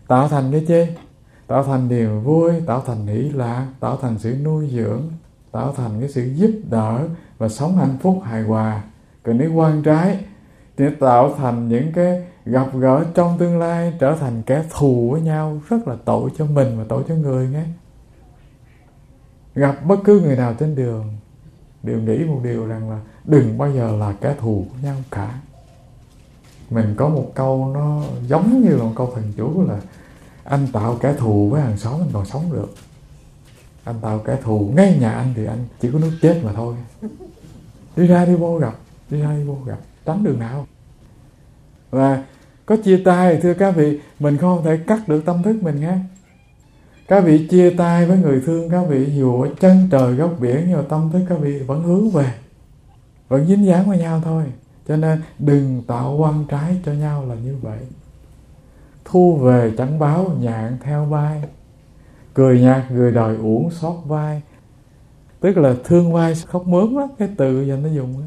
tạo thành cái chi? Tạo thành niềm vui, tạo thành hỷ lạc, tạo thành sự nuôi dưỡng, tạo thành cái sự giúp đỡ và sống hạnh phúc hài hòa. Còn nếu quan trái thì tạo thành những cái gặp gỡ trong tương lai trở thành kẻ thù với nhau, rất là tội cho mình và tội cho người nghe. Gặp bất cứ người nào trên đường đều nghĩ một điều rằng là đừng bao giờ là kẻ thù của nhau cả. Mình có một câu nó giống như là một câu thần chú là anh tạo kẻ thù với hàng xóm anh còn sống được, anh tạo kẻ thù ngay nhà anh thì anh chỉ có nước chết mà thôi. Đi ra đi vô gặp, đi ra đi vô gặp, tránh đường nào. Và có chia tay, thưa các vị, mình không thể cắt được tâm thức mình nghe. Các vị chia tay với người thương các vị dù ở chân trời góc biển, nhưng mà tâm thức các vị vẫn hướng về, vẫn dính dáng với nhau thôi. Cho nên đừng tạo quan trái cho nhau là như vậy. Thu về chẳng báo nhạn theo bay, cười nhạt người đời uổng xót vai. Tức là thương vai khóc mướn đó, cái từ giờ nó dùng đó.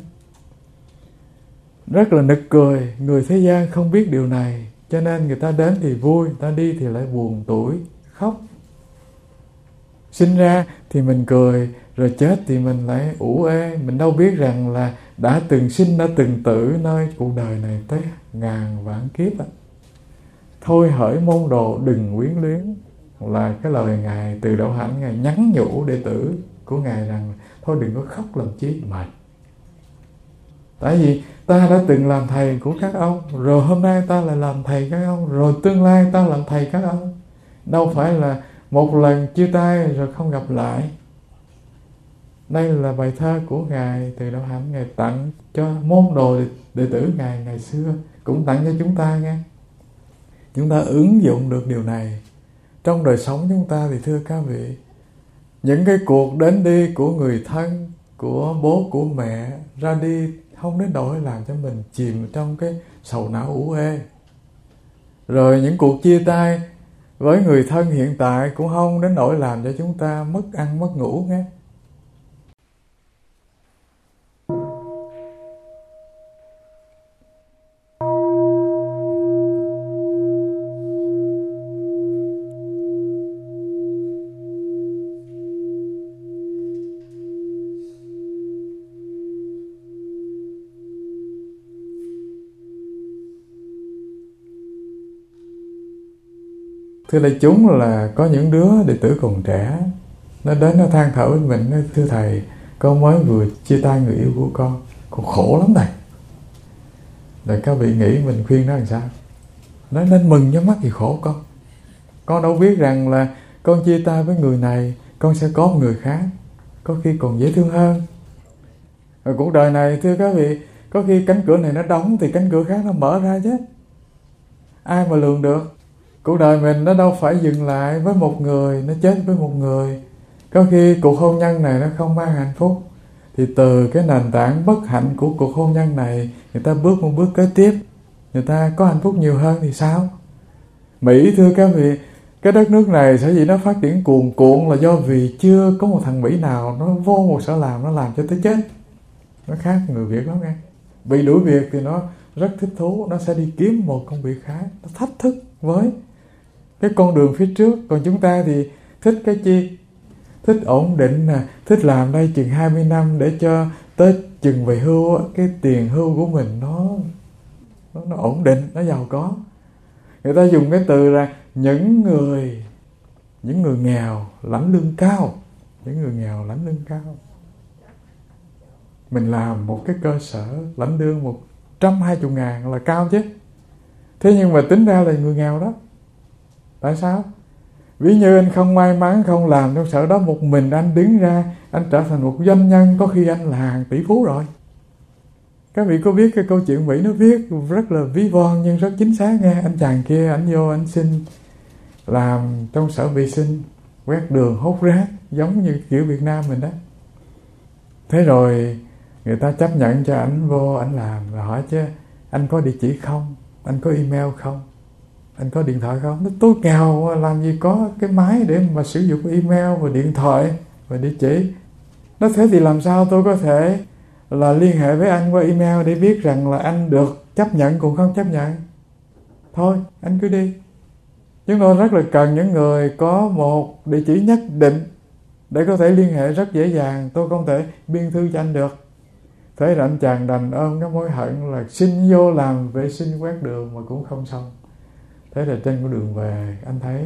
Rất là nực cười, người thế gian không biết điều này, cho nên người ta đến thì vui, người ta đi thì lại buồn tủi, khóc. Sinh ra thì mình cười, rồi chết thì mình lại ủ ê. Mình đâu biết rằng là đã từng sinh, đã từng tử nơi cuộc đời này tới ngàn vạn kiếp. Thôi hỡi môn đồ đừng quyến luyến, là cái lời Ngài Từ Đạo Hạnh Ngài nhắn nhủ đệ tử của Ngài rằng thôi đừng có khóc làm chi mệt. Tại vì ta đã từng làm thầy của các ông, rồi hôm nay ta lại làm thầy các ông, rồi tương lai ta làm thầy các ông. Đâu phải là một lần chia tay rồi không gặp lại. Đây là bài thơ của Ngài Từ Đạo Hạnh, Ngài tặng cho môn đồ đệ tử Ngài ngày xưa, cũng tặng cho chúng ta nghe. Chúng ta ứng dụng được điều này trong đời sống chúng ta thì thưa các vị, những cái cuộc đến đi của người thân, của bố, của mẹ ra đi không đến nỗi làm cho mình chìm trong cái sầu não ủ ê. Rồi những cuộc chia tay với người thân hiện tại cũng không đến nỗi làm cho chúng ta mất ăn mất ngủ nghe. Thưa đại chúng, là có những đứa đệ tử còn trẻ, nó đến nó than thở với mình, nói thưa thầy, con mới vừa chia tay người yêu của con, con khổ lắm thầy. Rồi các vị nghĩ mình khuyên nó làm sao? Nói nên mừng nhắm mắt gì khổ con. Con đâu biết rằng là con chia tay với người này, con sẽ có một người khác, có khi còn dễ thương hơn. Rồi cuộc đời này thưa các vị, có khi cánh cửa này nó đóng thì cánh cửa khác nó mở ra chứ. Ai mà lường được? Cuộc đời mình nó đâu phải dừng lại với một người, nó chết với một người. Có khi cuộc hôn nhân này nó không mang hạnh phúc, thì từ cái nền tảng bất hạnh của cuộc hôn nhân này, người ta bước một bước kế tiếp, người ta có hạnh phúc nhiều hơn thì sao? Mỹ thưa các vị, cái đất nước này sở dĩ nó phát triển cuồn cuộn là do vì chưa có một thằng Mỹ nào nó vô một sở làm, nó làm cho tới chết. Nó khác người Việt lắm nghe. Bị đuổi việc thì nó rất thích thú, nó sẽ đi kiếm một công việc khác, nó thách thức với cái con đường phía trước. Còn chúng ta thì thích cái chi? Thích ổn định nè, thích làm đây chừng hai mươi năm để cho tới chừng về hưu, cái tiền hưu của mình nó, nó, nó ổn định, nó giàu có. Người ta dùng cái từ là những người những người nghèo lãnh lương cao, những người nghèo lãnh lương cao. Mình làm một cái cơ sở lãnh lương một trăm hai mươi ngàn là cao chứ. Thế nhưng mà tính ra là người nghèo đó. Tại sao? Ví như anh không may mắn, không làm trong sở đó, một mình anh đứng ra, anh trở thành một doanh nhân, có khi anh là hàng tỷ phú rồi. Các vị có biết cái câu chuyện Mỹ nó viết rất là ví von nhưng rất chính xác nghe. Anh chàng kia, anh vô anh xin làm trong sở vệ sinh, quét đường, hốt rác, giống như kiểu Việt Nam mình đó. Thế rồi người ta chấp nhận cho anh vô, anh làm, rồi hỏi chứ anh có địa chỉ không? Anh có email không? Anh có điện thoại không? Nó tôi nghèo làm gì có cái máy để mà sử dụng email và điện thoại và địa chỉ. Nó thế thì làm sao tôi có thể là liên hệ với anh qua email để biết rằng là anh được chấp nhận cũng không chấp nhận. Thôi anh cứ đi. Chúng tôi rất là cần những người có một địa chỉ nhất định để có thể liên hệ rất dễ dàng. Tôi không thể biên thư cho anh được. Thế là anh chàng đành ôm cái mối hận là xin vô làm vệ sinh quét đường mà cũng không xong. Thế là trên con đường về, anh thấy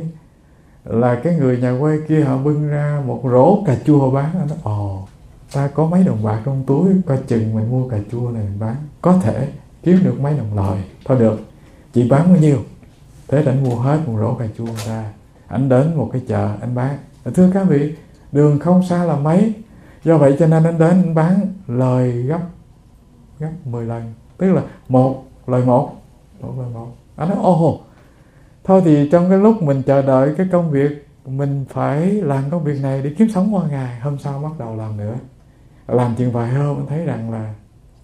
là cái người nhà quê kia họ bưng ra một rổ cà chua bán. Anh nói, ồ, ta có mấy đồng bạc trong túi, coi chừng mình mua cà chua này mình bán, có thể kiếm được mấy đồng lời. Thôi được, chị bán bao nhiêu? Thế là anh mua hết một rổ cà chua ra. Anh đến một cái chợ, anh bán. Thưa các vị, đường không xa là mấy, do vậy cho nên anh đến anh bán lời gấp gấp mười lần, tức là một lời một một lời một. Anh nói ồ, thôi thì trong cái lúc mình chờ đợi cái công việc, mình phải làm công việc này để kiếm sống qua ngày. Hôm sau bắt đầu làm nữa, làm chừng vài hôm anh thấy rằng là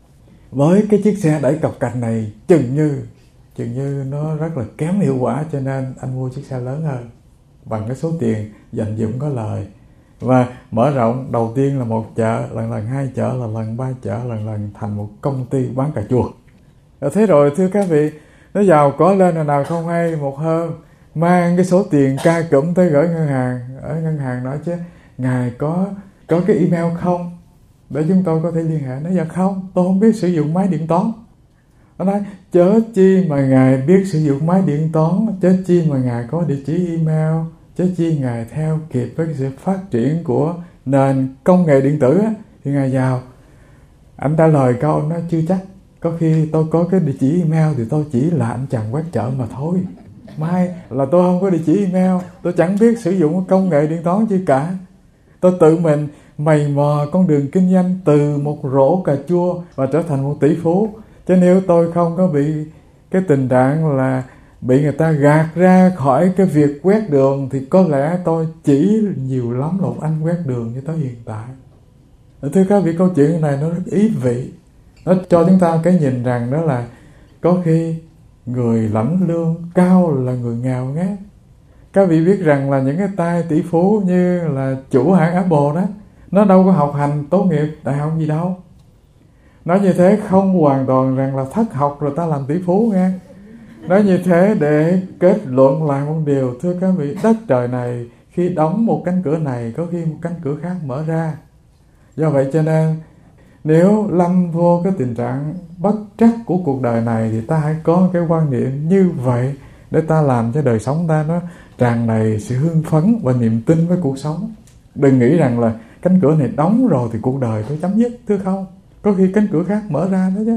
với cái chiếc xe đẩy cọc cành này chừng như chừng như nó rất là kém hiệu quả, cho nên anh mua chiếc xe lớn hơn bằng cái số tiền dành dụm có lời. Và mở rộng, đầu tiên là một chợ, lần lần hai chợ, là lần ba chợ, lần lần thành một công ty bán cà chua. Thế rồi thưa các vị, nó giàu có lên là nào không hay, một hôm mang cái số tiền ca cụm tới gửi ngân hàng. Ở ngân hàng nói chứ, ngài có có cái email không để chúng tôi có thể liên hệ? Nói dạ không, tôi không biết sử dụng máy điện toán. Nó nói chớ chi mà ngài biết sử dụng máy điện toán, chớ chi mà ngài có địa chỉ email, chớ chi ngài theo kịp với sự phát triển của nền công nghệ điện tử á, thì ngài giàu. Anh trả lời câu nó chưa chắc, có khi tôi có cái địa chỉ email thì tôi chỉ là anh chàng quét chợ mà thôi. Mai là tôi không có địa chỉ email, tôi chẳng biết sử dụng công nghệ điện toán chi cả. Tôi tự mình mày mò con đường kinh doanh từ một rổ cà chua và trở thành một tỷ phú. Chứ nếu tôi không có bị cái tình trạng là bị người ta gạt ra khỏi cái việc quét đường, thì có lẽ tôi chỉ nhiều lắm là một anh quét đường như tới hiện tại. Thưa các vị, câu chuyện này nó rất ý vị. Nó cho chúng ta cái nhìn rằng đó là có khi người lãnh lương cao là người nghèo ngát. Các vị biết rằng là những cái tay tỷ phú như là chủ hãng Apple đó, nó đâu có học hành tốt nghiệp đại học gì đâu. Nói như thế không hoàn toàn rằng là thất học rồi ta làm tỷ phú nghe. Nói như thế để kết luận lại một điều, thưa các vị, đất trời này khi đóng một cánh cửa này, có khi một cánh cửa khác mở ra. Do vậy cho nên nếu lâm vô cái tình trạng bất trắc của cuộc đời này, thì ta hãy có cái quan niệm như vậy để ta làm cho đời sống ta nó tràn đầy sự hưng phấn và niềm tin với cuộc sống. Đừng nghĩ rằng là cánh cửa này đóng rồi thì cuộc đời tôi chấm dứt, thưa không. Có khi cánh cửa khác mở ra đó chứ.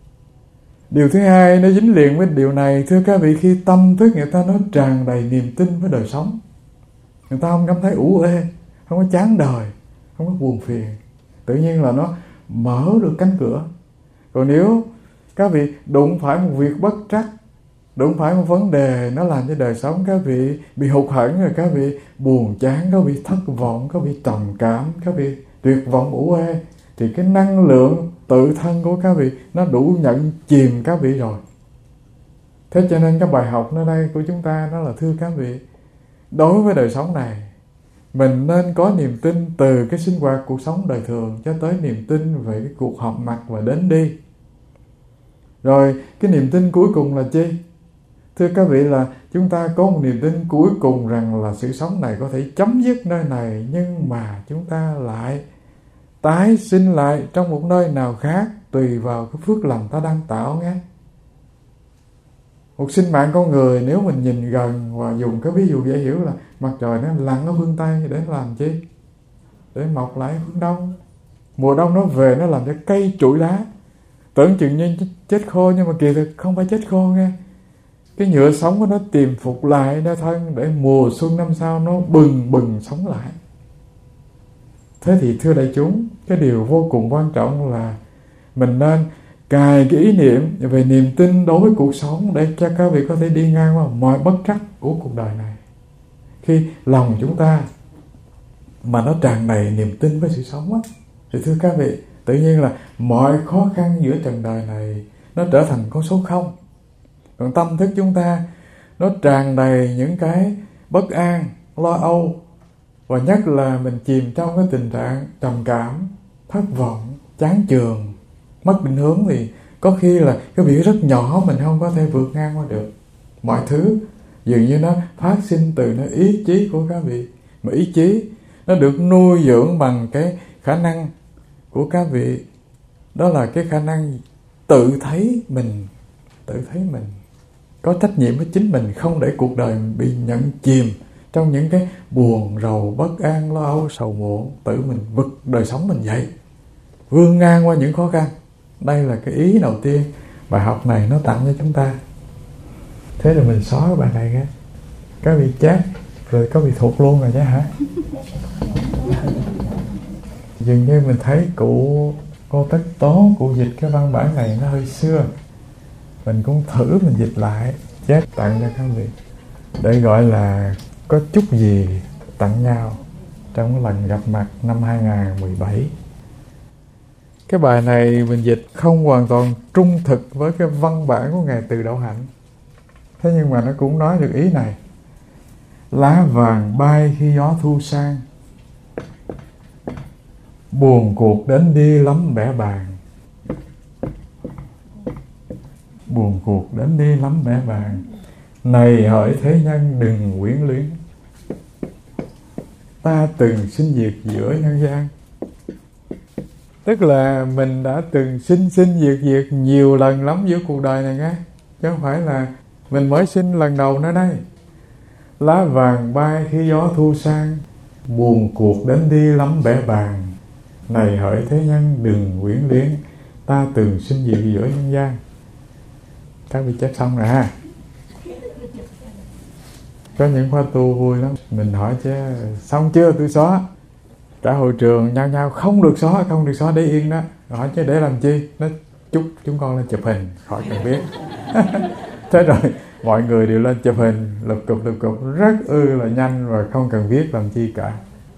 Điều thứ hai nó dính liền với điều này, thưa các vị, khi tâm thức người ta nó tràn đầy niềm tin với đời sống, người ta không cảm thấy ủ ê, không có chán đời, không có buồn phiền, tự nhiên là nó mở được cánh cửa. Còn nếu các vị đụng phải một việc bất trắc, đụng phải một vấn đề nó làm cho đời sống các vị bị hụt hẫng, rồi các vị buồn chán, các vị thất vọng, các vị trầm cảm, các vị tuyệt vọng ủ ê, thì cái năng lượng tự thân của các vị nó đủ nhận chìm các vị rồi. Thế cho nên cái bài học nơi đây của chúng ta đó là, thưa các vị, đối với đời sống này, mình nên có niềm tin từ cái sinh hoạt cuộc sống đời thường cho tới niềm tin về cái cuộc họp mặt và đến đi. Rồi cái niềm tin cuối cùng là chi? Thưa các vị, là chúng ta có một niềm tin cuối cùng rằng là sự sống này có thể chấm dứt nơi này, nhưng mà chúng ta lại tái sinh lại trong một nơi nào khác, tùy vào cái phước lành ta đang tạo nghe. Một sinh mạng con người, nếu mình nhìn gần và dùng cái ví dụ dễ hiểu là mặt trời nó lặn ở phương Tây để làm chi? Để mọc lại phương Đông. Mùa đông nó về nó làm cho cây trụi lá, tưởng chừng như chết khô, nhưng mà kỳ thực không phải chết khô nghe. Cái nhựa sống của nó tìm phục lại nơi thân để mùa xuân năm sau nó bừng bừng sống lại. Thế thì thưa đại chúng, cái điều vô cùng quan trọng là mình nên cài cái ý niệm về niềm tin đối với cuộc sống để cho các vị có thể đi ngang qua mọi bất trắc của cuộc đời này. Khi lòng chúng ta mà nó tràn đầy niềm tin với sự sống á, thì thưa các vị, tự nhiên là mọi khó khăn giữa trần đời này nó trở thành con số không. Còn tâm thức chúng ta nó tràn đầy những cái bất an, lo âu, và nhất là mình chìm trong cái tình trạng trầm cảm, thất vọng, chán chường, mất định hướng, thì có khi là cái việc rất nhỏ mình không có thể vượt ngang qua được. Mọi thứ dường như nó phát sinh từ nó ý chí của các vị. Mà ý chí nó được nuôi dưỡng bằng cái khả năng của các vị, đó là cái khả năng tự thấy mình, tự thấy mình có trách nhiệm với chính mình, không để cuộc đời mình bị nhận chìm trong những cái buồn rầu, bất an, lo âu, sầu muộn, tự mình vực đời sống mình dậy, vươn ngang qua những khó khăn. Đây là cái ý đầu tiên bài học này nó tặng cho chúng ta. Thế rồi mình xóa cái bài này ra, các vị chát rồi các vị thuộc luôn rồi chứ hả? Dường như mình thấy cụ Cô Tất Tố, cụ dịch cái văn bản này nó hơi xưa, mình cũng thử mình dịch lại chép tặng cho các vị để gọi là có chút gì tặng nhau trong lần gặp mặt năm hai không một bảy. Cái bài này mình dịch không hoàn toàn trung thực với cái văn bản của Ngài Từ Đậu Hạnh, thế nhưng mà nó cũng nói được ý này: lá vàng bay khi gió thu sang, buồn cuộc đến đi lắm bẻ bàng. Buồn cuộc đến đi lắm bẻ bàng, này hỡi thế nhân đừng quyến luyến. Ta từng sinh diệt giữa nhân gian. Tức là mình đã từng sinh sinh diệt diệt nhiều lần lắm giữa cuộc đời này nghe, chứ không phải là mình mới sinh lần đầu nữa đây. Lá vàng bay khi gió thu sang, buồn cuộc đến đi lắm bẻ bàng, này hỡi thế nhân đừng quyến luyến. Ta từng sinh diệt giữa nhân gian. Các vị chép xong rồi ha. Có những khóa tu vui lắm, mình hỏi chứ xong chưa, tôi xóa. Cả hội trường nhao nhao không được xóa, không được xóa, để yên đó. Hỏi chứ để làm chi? Nó chúc chúng con lên chụp hình, khỏi cần biết. Thế rồi mọi người đều lên chụp hình, lục cục lục cục rất ư là nhanh, và không cần viết làm chi cả.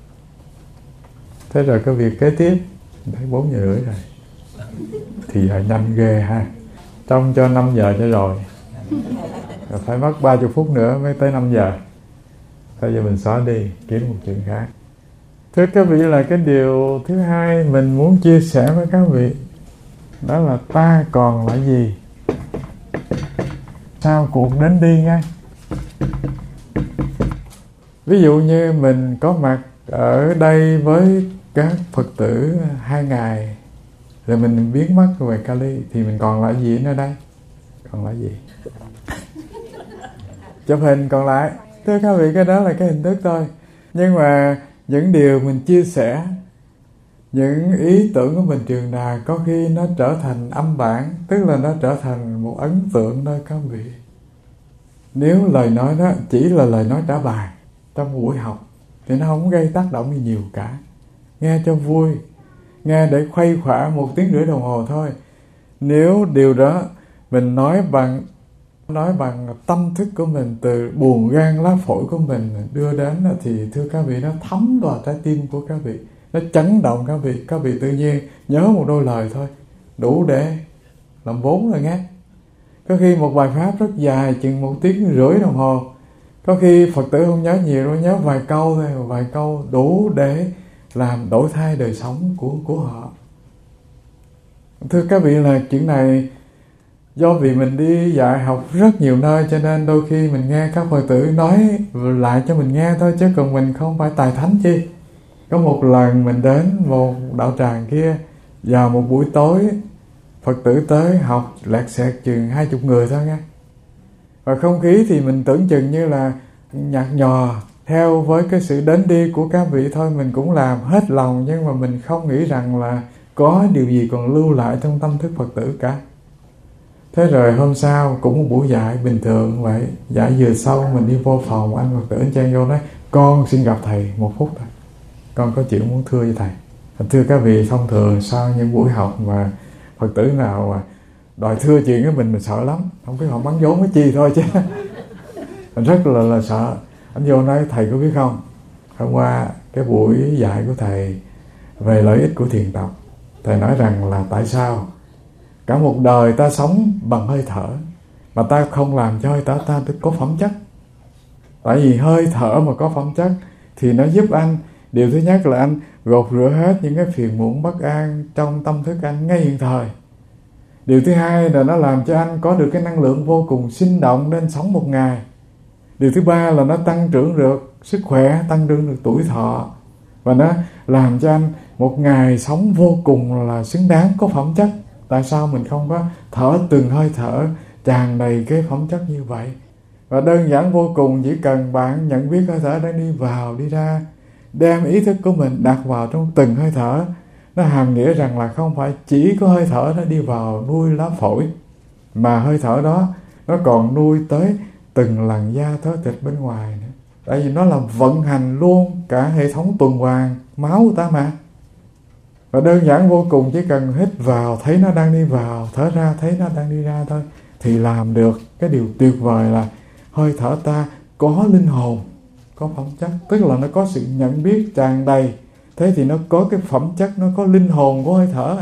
Thế rồi cái việc kế tiếp, thấy bốn giờ rưỡi rồi, thì là nhanh ghê ha. Trong cho năm giờ cho rồi, rồi phải mất ba mươi phút nữa mới tới năm giờ. Thôi giờ mình xóa đi, kiếm một chuyện khác. Thưa các vị, là cái điều thứ hai mình muốn chia sẻ với các vị, đó là ta còn là gì sau cuộc đến đi ngay. Ví dụ như mình có mặt ở đây với các Phật tử hai ngày, rồi mình biến mất về Cali, thì mình còn lại gì nữa đây? Còn lại gì? Chụp hình còn lại. Thưa các vị, cái đó là cái hình thức thôi. Nhưng mà những điều mình chia sẻ, những ý tưởng của mình truyền đạt, có khi nó trở thành âm bản, tức là nó trở thành một ấn tượng thôi các vị. Nếu lời nói đó chỉ là lời nói trả bài trong buổi học thì nó không gây tác động gì nhiều cả. Nghe cho vui, nghe để khuây khỏa một tiếng rưỡi đồng hồ thôi. Nếu điều đó mình nói bằng nói bằng tâm thức của mình, từ buồng gan lá phổi của mình đưa đến, thì thưa các vị, nó thấm vào trái tim của các vị, nó chấn động các vị. Các vị tự nhiên nhớ một đôi lời thôi, đủ để làm vốn rồi nghe. Có khi một bài pháp rất dài, chừng một tiếng rưỡi đồng hồ, có khi Phật tử không nhớ nhiều đâu, nhớ vài câu thôi, vài câu đủ để làm đổi thay đời sống của, của họ. Thưa các vị, là chuyện này do vì mình đi dạy học rất nhiều nơi, cho nên đôi khi mình nghe các Phật tử nói lại cho mình nghe thôi, chứ còn mình không phải tài thánh chi. Có một lần mình đến một đạo tràng kia, vào một buổi tối, Phật tử tới học lẹt xẹt chừng hai chục người thôi nghe. Và không khí thì mình tưởng chừng như là nhạt nhòa theo với cái sự đến đi của các vị thôi. Mình cũng làm hết lòng, nhưng mà mình không nghĩ rằng là có điều gì còn lưu lại trong tâm thức Phật tử cả. Thế rồi hôm sau cũng một buổi dạy bình thường vậy, dạy vừa xong mình đi vô phòng, anh Phật tử anh Trang vô nói: con xin gặp thầy một phút thôi, con có chuyện muốn thưa với thầy. Thưa các vị, thông thường sau những buổi học mà Phật tử nào mà đòi thưa chuyện với mình, mình sợ lắm, không biết họ bắn vốn cái chi thôi chứ. Mình rất là, là sợ. Anh vô nói: thầy có biết không, hôm qua cái buổi dạy của thầy về lợi ích của thiền tập, thầy nói rằng là tại sao cả một đời ta sống bằng hơi thở mà ta không làm cho hơi thở ta có phẩm chất. Tại vì hơi thở mà có phẩm chất thì nó giúp anh, điều thứ nhất là anh gột rửa hết những cái phiền muộn bất an trong tâm thức anh ngay hiện thời. Điều thứ hai là nó làm cho anh có được cái năng lượng vô cùng sinh động nên sống một ngày. Điều thứ ba là nó tăng trưởng được sức khỏe, tăng trưởng được tuổi thọ, và nó làm cho anh một ngày sống vô cùng là xứng đáng, có phẩm chất. Tại sao mình không có thở từng hơi thở tràn đầy cái phẩm chất như vậy? Và đơn giản vô cùng, chỉ cần bạn nhận biết hơi thở đang đi vào, đi ra, đem ý thức của mình đặt vào trong từng hơi thở. Nó hàm nghĩa rằng là không phải chỉ có hơi thở nó đi vào nuôi lá phổi, mà hơi thở đó nó còn nuôi tới từng làn da thớ thịt bên ngoài nữa. Tại vì nó làm vận hành luôn cả hệ thống tuần hoàn máu của ta mà. Và đơn giản vô cùng, chỉ cần hít vào thấy nó đang đi vào, thở ra thấy nó đang đi ra thôi, thì làm được cái điều tuyệt vời là hơi thở ta có linh hồn, có phẩm chất. Tức là nó có sự nhận biết tràn đầy. Thế thì nó có cái phẩm chất, nó có linh hồn của hơi thở.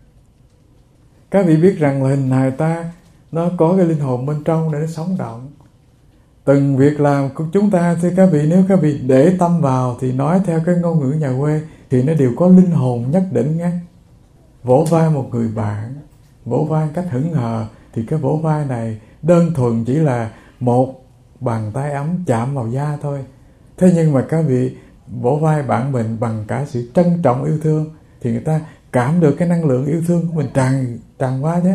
Các vị biết rằng là hình hài ta nó có cái linh hồn bên trong để nó sống động. Từng việc làm của chúng ta, thưa các vị, nếu các vị để tâm vào thì nói theo cái ngôn ngữ nhà quê thì nó đều có linh hồn nhất định nghe. Vỗ vai một người bạn, vỗ vai cách hững hờ, thì cái vỗ vai này đơn thuần chỉ là một bàn tay ấm chạm vào da thôi. Thế nhưng mà các vị vỗ vai bạn mình bằng cả sự trân trọng yêu thương thì người ta cảm được cái năng lượng yêu thương của mình tràn tràn qua chứ.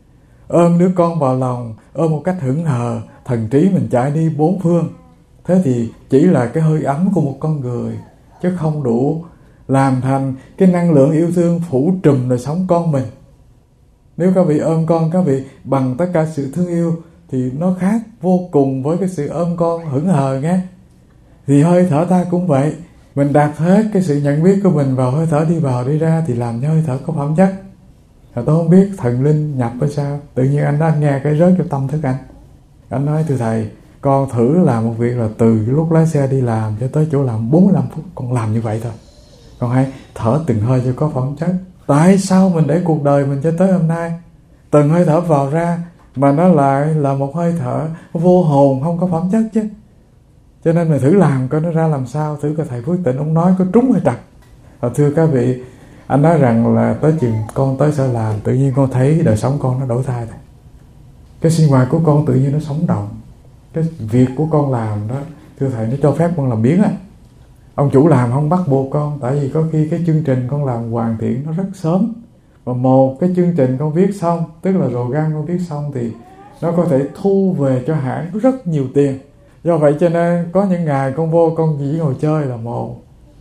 Ôm đứa con vào lòng, ôm một cách hững hờ, thần trí mình chạy đi bốn phương. Thế thì chỉ là cái hơi ấm của một con người, chứ không đủ làm thành cái năng lượng yêu thương phủ trùm đời sống con mình. Nếu các vị ôm con các vị bằng tất cả sự thương yêu thì nó khác vô cùng với cái sự ôm con hững hờ nghe. Thì hơi thở ta cũng vậy. Mình đặt hết cái sự nhận biết của mình vào hơi thở đi vào đi ra thì làm cho hơi thở có phẩm chất. Tôi không biết thần linh nhập hay sao, tự nhiên anh đã nghe cái rớt cho tâm thức anh. Anh nói thưa thầy, con thử làm một việc là từ lúc lái xe đi làm cho tới chỗ làm bốn mươi lăm phút, con làm như vậy thôi. Con hãy thở từng hơi cho có phẩm chất. Tại sao mình để cuộc đời mình cho tới hôm nay từng hơi thở vào ra mà nó lại là một hơi thở vô hồn, không có phẩm chất chứ. Cho nên mình thử làm coi nó ra làm sao. Thử coi thầy Phước Tịnh ông nói có trúng hay trật. Và thưa các vị, anh nói rằng là tới chừng con tới sở làm, tự nhiên con thấy đời sống con nó đổi thay này. Cái sinh hoạt của con tự nhiên nó sống động. Cái việc của con làm đó, thưa thầy, nó cho phép con làm biến á. Ông chủ làm không bắt buộc con, tại vì có khi cái chương trình con làm hoàn thiện nó rất sớm. Và một cái chương trình con viết xong, tức là program con viết xong thì nó có thể thu về cho hãng rất nhiều tiền. Do vậy cho nên có những ngày con vô con chỉ ngồi chơi là một,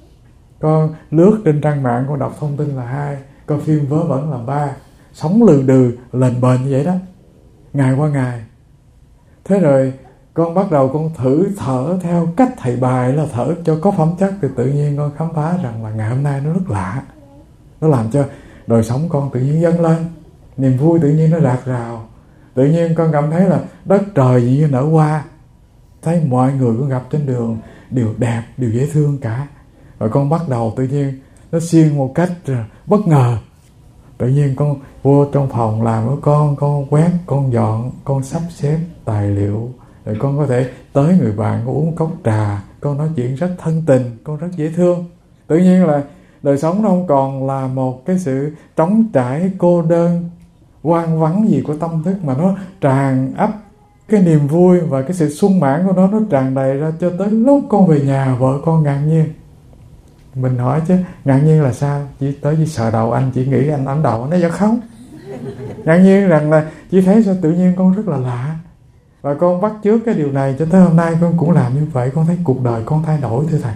con lướt trên trang mạng con đọc thông tin là hai, coi phim vớ vẩn là ba, sống lừ đừ lềnh bềnh như vậy đó, ngày qua ngày. Thế rồi con bắt đầu con thử thở theo cách thầy bài là thở cho có phẩm chất, thì tự nhiên con khám phá rằng là ngày hôm nay nó rất lạ. Nó làm cho đời sống con tự nhiên dâng lên, niềm vui tự nhiên nó rạc rào. Tự nhiên con cảm thấy là đất trời gì như nở hoa, thấy mọi người con gặp trên đường đều đẹp, đều dễ thương cả. Rồi con bắt đầu tự nhiên nó xuyên một cách bất ngờ. Tự nhiên con vô trong phòng làm của con, con quét, con dọn, con sắp xếp tài liệu. Rồi con có thể tới người bạn, con uống cốc trà, con nói chuyện rất thân tình, con rất dễ thương. Tự nhiên là đời sống nó không còn là một cái sự trống trải, cô đơn, hoang vắng gì của tâm thức, mà nó tràn ắp cái niềm vui và cái sự sung mãn của nó, nó tràn đầy ra cho tới lúc con về nhà, vợ con ngạc nhiên. Mình hỏi chứ ngạc nhiên là sao? Chỉ tới chỉ sờ đầu anh, chỉ nghĩ anh ấn đầu, nó vẫn không. Ngạc nhiên rằng là chỉ thấy sao tự nhiên con rất là lạ. Và con bắt chước cái điều này cho tới hôm nay con cũng làm như vậy. Con thấy cuộc đời con thay đổi, thưa thầy.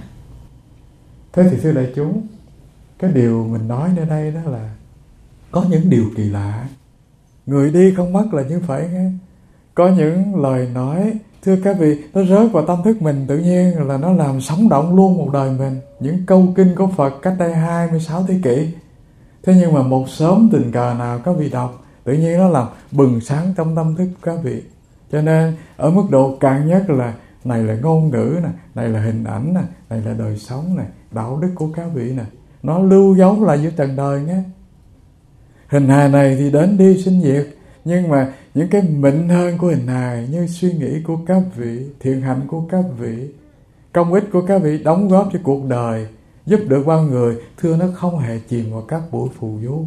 Thế thì thưa đại chúng, cái điều mình nói nơi đây đó là có những điều kỳ lạ. Người đi không mất là như vậy nghe. Có những lời nói, thưa các vị, nó rớt vào tâm thức mình, tự nhiên là nó làm sống động luôn một đời mình. Những câu kinh của Phật cách đây hai mươi sáu thế kỷ. Thế nhưng mà một sớm tình cờ nào các vị đọc, tự nhiên nó làm bừng sáng trong tâm thức các vị. Cho nên ở mức độ cạn nhất là này là ngôn ngữ nè, này là hình ảnh nè, này là đời sống nè, đạo đức của các vị nè, nó lưu dấu lại giữa trần đời nhé. Hình hài này thì đến đi sinh diệt, nhưng mà những cái mịn hơn của hình hài như suy nghĩ của các vị, thiện hạnh của các vị, công ích của các vị đóng góp cho cuộc đời, giúp được bao người, thưa nó không hề chìm vào các buổi phù du.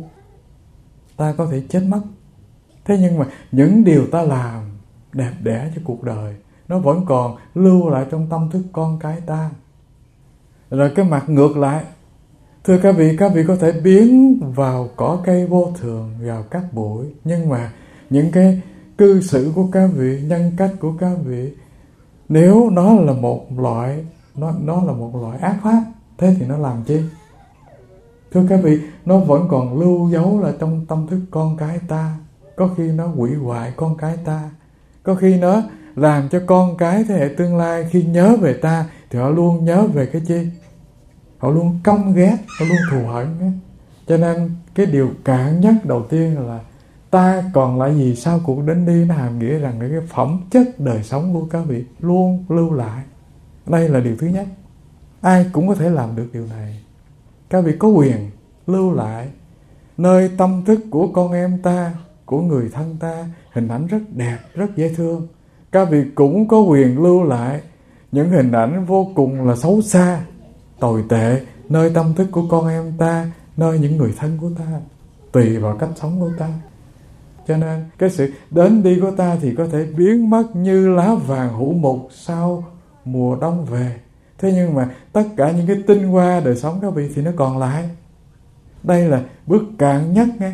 Ta có thể chết mất, thế nhưng mà những điều ta làm đẹp đẽ cho cuộc đời, nó vẫn còn lưu lại trong tâm thức con cái ta. Rồi cái mặt ngược lại, thưa các vị, các vị có thể biến vào cỏ cây vô thường, vào các bụi, nhưng mà những cái cư xử của các vị, nhân cách của các vị, nếu nó là một loại nó nó là một loại ác pháp, thế thì nó làm chi? Thưa các vị, nó vẫn còn lưu dấu là trong tâm thức con cái ta. Có khi nó hủy hoại con cái ta, có khi nó làm cho con cái thế hệ tương lai khi nhớ về ta thì họ luôn nhớ về cái chi? Họ luôn căm ghét, họ luôn thù hận. Cho nên cái điều cạn nhất đầu tiên là ta còn lại gì sau cuộc đến đi, nó hàm nghĩa rằng cái phẩm chất đời sống của các vị luôn lưu lại. Đây là điều thứ nhất. Ai cũng có thể làm được điều này. Các vị có quyền lưu lại nơi tâm thức của con em ta, của người thân ta, hình ảnh rất đẹp, rất dễ thương. Các vị cũng có quyền lưu lại những hình ảnh vô cùng là xấu xa, tồi tệ nơi tâm thức của con em ta, nơi những người thân của ta, tùy vào cách sống của ta. Cho nên cái sự đến đi của ta thì có thể biến mất như lá vàng hũ mục sau mùa đông về. Thế nhưng mà tất cả những cái tinh hoa đời sống các vị thì nó còn lại. Đây là bước cạn nhất nghe.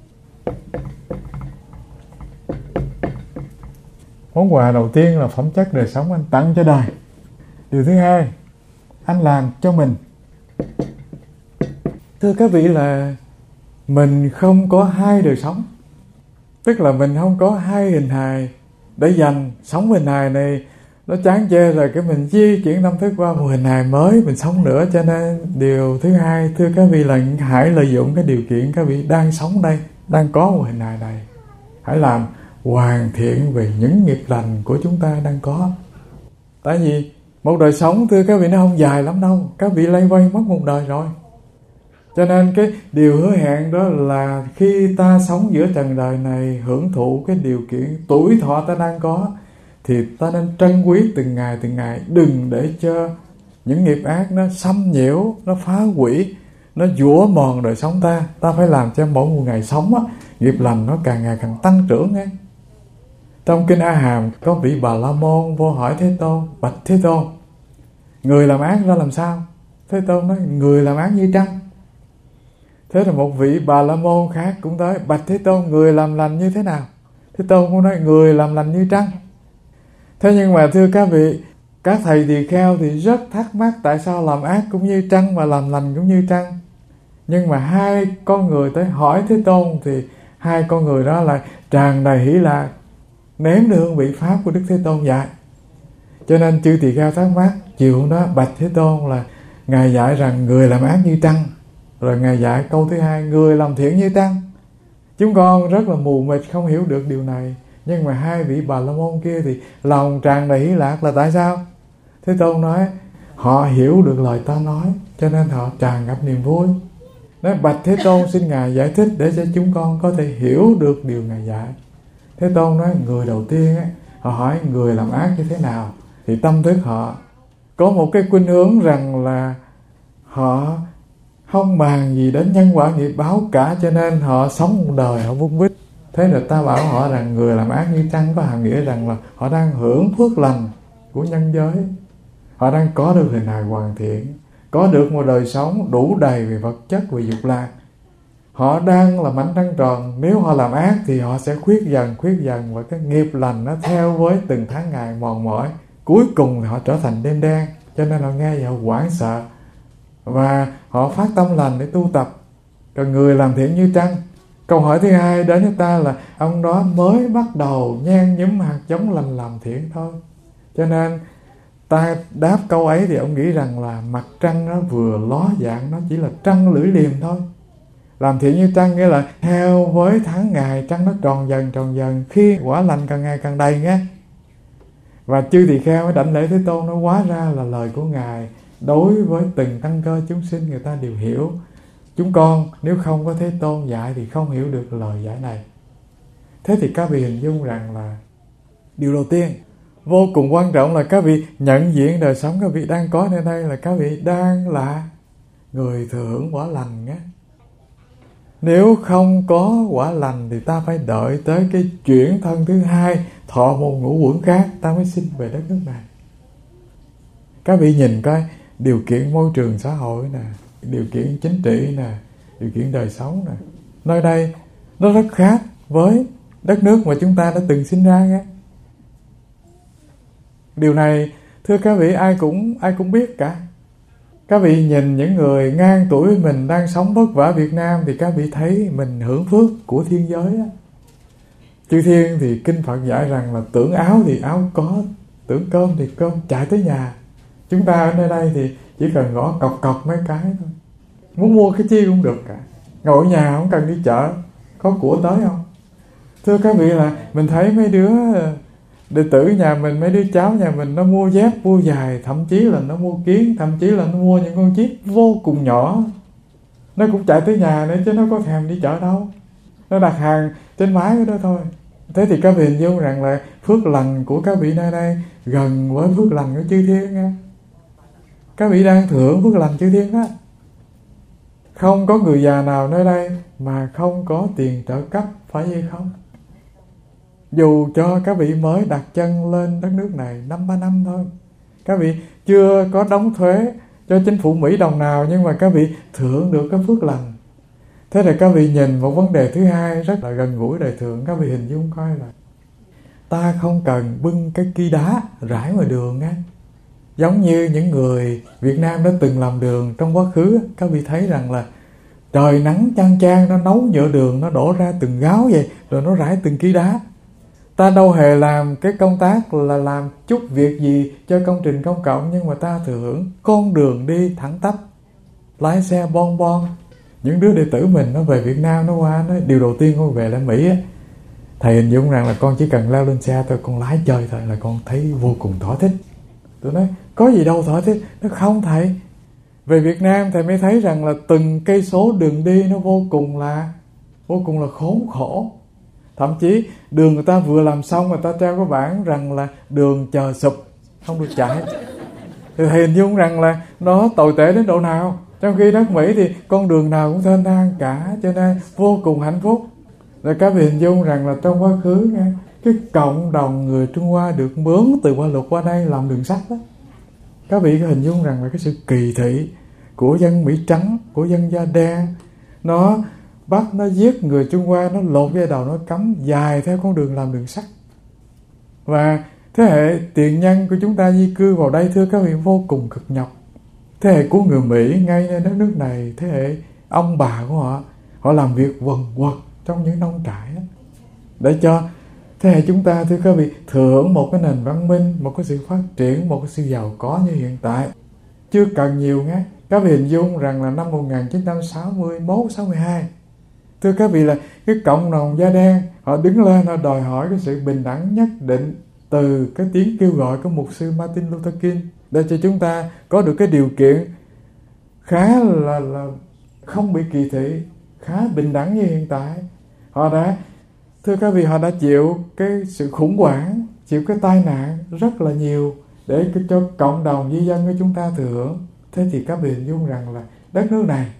Món quà đầu tiên là phẩm chất đời sống anh tặng cho đời. Điều thứ hai, anh làm cho mình. Thưa các vị là mình không có hai đời sống. Tức là mình không có hai hình hài để dành. Sống hình hài này nó chán chê rồi, cái mình di chuyển tâm thức qua một hình hài mới, mình sống nữa. Cho nên điều thứ hai, thưa các vị, là hãy lợi dụng cái điều kiện các vị đang sống đây, đang có một hình hài này. Hãy làm hoàn thiện về những nghiệp lành của chúng ta đang có. Tại vì một đời sống, thưa các vị, nó không dài lắm đâu. Các vị lay quay mất một đời rồi. Cho nên cái điều hứa hẹn đó là khi ta sống giữa trần đời này, hưởng thụ cái điều kiện tuổi thọ ta đang có, thì ta nên trân quý từng ngày từng ngày. Đừng để cho những nghiệp ác nó xâm nhiễu, nó phá hủy, nó dũa mòn đời sống ta. Ta phải làm cho mỗi một ngày sống á, nghiệp lành nó càng ngày càng tăng trưởng nghe. Trong kinh A Hàm có vị Bà La Môn vô hỏi Thế Tôn: bạch Thế Tôn, người làm ác ra làm sao? Thế Tôn nói: người làm ác như trăng. Thế là một vị Bà La Môn khác cũng tới: bạch Thế Tôn, người làm lành như thế nào? Thế Tôn cũng nói: người làm lành như trăng. Thế nhưng mà thưa các vị, các thầy tỳ kheo thì rất thắc mắc tại sao làm ác cũng như trăng mà làm lành cũng như trăng. Nhưng mà hai con người tới hỏi Thế Tôn thì hai con người đó là tràn đầy hỷ lạc, nếm được hương vị pháp của Đức Thế Tôn dạy. Cho nên chư tỳ kheo thắc mắc, chiều hôm đó bạch Thế Tôn là Ngài dạy rằng người làm ác như trăng. Rồi Ngài dạy câu thứ hai, người làm thiện như trăng. Chúng con rất là mù mịt không hiểu được điều này. Nhưng mà hai vị Bà La Môn kia thì lòng tràn đầy hỷ lạc là tại sao? Thế Tôn nói họ hiểu được lời ta nói, cho nên họ tràn ngập niềm vui. Nói bạch Thế Tôn, xin Ngài giải thích để cho chúng con có thể hiểu được điều Ngài dạy. Thế Tôn nói người đầu tiên ấy, họ hỏi người làm ác như thế nào, thì tâm thức họ có một cái khuynh hướng rằng là họ không màng gì đến nhân quả nghiệp báo cả, cho nên họ sống một đời họ vung vít. Thế là ta bảo họ rằng người làm ác như trăng có hàm nghĩa rằng là họ đang hưởng phước lành của nhân giới. Họ đang có được hình hài hoàn thiện, có được một đời sống đủ đầy về vật chất, về dục lạc. Họ đang là mảnh trăng tròn. Nếu họ làm ác thì họ sẽ khuyết dần, khuyết dần, và cái nghiệp lành nó theo với từng tháng ngày mòn mỏi. Cuối cùng thì họ trở thành đêm đen. Cho nên họ nghe vậy họ hoảng sợ, và họ phát tâm lành để tu tập. Còn người làm thiện như trăng, câu hỏi thứ hai đến với ta là ông đó mới bắt đầu nhen nhúm hạt giống lành làm thiện thôi. Cho nên ta đáp câu ấy thì ông nghĩ rằng là mặt trăng nó vừa ló dạng, nó chỉ là trăng lưỡi liềm thôi. Làm thiện như trăng nghĩa là theo với tháng ngày trăng nó tròn dần tròn dần, khi quả lành càng ngày càng đầy nghe. Và chư tỳ kheo mới đảnh lễ Thế Tôn, nó hóa ra là lời của Ngài đối với từng căn cơ chúng sinh người ta đều hiểu. Chúng con nếu không có Thế Tôn dạy thì không hiểu được lời giải này. Thế thì các vị hình dung rằng là điều đầu tiên vô cùng quan trọng là các vị nhận diện đời sống các vị đang có nơi đây là các vị đang là người thừa hưởng quả lành nhé. Nếu không có quả lành thì ta phải đợi tới cái chuyển thân thứ hai, thọ một ngũ uẩn khác, ta mới sinh về đất nước này. Các vị nhìn coi điều kiện môi trường xã hội nè, điều kiện chính trị nè, điều kiện đời sống nè, nơi đây nó rất khác với đất nước mà chúng ta đã từng sinh ra nghe. Điều này thưa các vị ai cũng ai cũng biết cả. Các vị nhìn những người ngang tuổi với mình đang sống vất vả Việt Nam thì các vị thấy mình hưởng phước của thiên giới á. Chư thiên thì kinh Phật dạy rằng là tưởng áo thì áo có, tưởng cơm thì cơm chạy tới nhà. Chúng ta ở nơi đây thì chỉ cần gõ cọc cọc mấy cái thôi, muốn mua cái chi cũng được cả. Ngồi ở nhà không cần đi chợ, có của tới không? Thưa các vị là mình thấy mấy đứa đệ tử nhà mình, mấy đứa cháu nhà mình nó mua dép, mua giày, thậm chí là nó mua kiến, thậm chí là nó mua những con chip vô cùng nhỏ. Nó cũng chạy tới nhà nữa chứ nó có thèm đi chợ đâu. Nó đặt hàng trên máy cái đó thôi. Thế thì các vị hình dung rằng là phước lành của các vị nơi đây gần với phước lành của chư thiên nha. Các vị đang thừa hưởng phước lành chư thiên đó. Không có người già nào nơi đây mà không có tiền trợ cấp, phải vậy không? Dù cho các vị mới đặt chân lên đất nước này năm ba năm thôi, các vị chưa có đóng thuế cho chính phủ Mỹ đồng nào, nhưng mà các vị thừa hưởng được cái phước lành. Thế thì các vị nhìn một vấn đề thứ hai rất là gần gũi đời thường. Các vị hình dung coi là ta không cần bưng cái ki đá rải ngoài đường nha. Giống như những người Việt Nam đã từng làm đường trong quá khứ, các vị thấy rằng là trời nắng chang chang, nó nấu nhựa đường, nó đổ ra từng gáo vậy, rồi nó rải từng ki đá. Ta đâu hề làm cái công tác là làm chút việc gì cho công trình công cộng, nhưng mà ta thừa hưởng con đường đi thẳng tắp, lái xe bon bon. Những đứa đệ tử mình nó về Việt Nam, nó qua, nó điều đầu tiên con về lại Mỹ á, thầy hình dung rằng là con chỉ cần leo lên xe thôi, con lái chơi thôi là con thấy vô cùng thỏa thích. Tôi nói có gì đâu thỏa thích. Nó không thầy, về Việt Nam thầy mới thấy rằng là từng cây số đường đi nó vô cùng là vô cùng là khốn khổ. Thậm chí đường người ta vừa làm xong, người ta treo cái bảng rằng là đường chờ sụp, không được chạy. Thì thầy hình dung rằng là nó tồi tệ đến độ nào. Trong khi đất Mỹ thì con đường nào cũng thênh thang cả, cho nên vô cùng hạnh phúc. Rồi các vị hình dung rằng là trong quá khứ nghe, cái cộng đồng người Trung Hoa được mướn từ Hoa Lục qua đây làm đường sắt đó. Các vị có hình dung rằng là cái sự kỳ thị của dân Mỹ trắng, của dân da đen, nó bắt nó giết người Trung Hoa, nó lột dây đầu, nó cắm dài theo con đường làm đường sắt. Và thế hệ tiền nhân của chúng ta di cư vào đây thưa các vị vô cùng cực nhọc. Thế hệ của người Mỹ ngay ở đất nước này, thế hệ ông bà của họ, họ làm việc quần quật trong những nông trại đó, để cho thế hệ chúng ta thưa các vị thừa hưởng một cái nền văn minh, một cái sự phát triển, một cái sự giàu có như hiện tại. Chưa cần nhiều nghe. Các vị hình dung rằng là năm một nghìn chín trăm sáu mươi mốt sáu mươi hai, thưa các vị là cái cộng đồng da đen họ đứng lên, họ đòi hỏi cái sự bình đẳng nhất định từ cái tiếng kêu gọi của mục sư Martin Luther King, để cho chúng ta có được cái điều kiện khá là, là không bị kỳ thị, khá bình đẳng như hiện tại. Họ đã, thưa các vị, họ đã chịu cái sự khủng hoảng, chịu cái tai nạn rất là nhiều để cho cộng đồng di dân của chúng ta thừa hưởng. Thế thì các vị hình dung rằng là đất nước này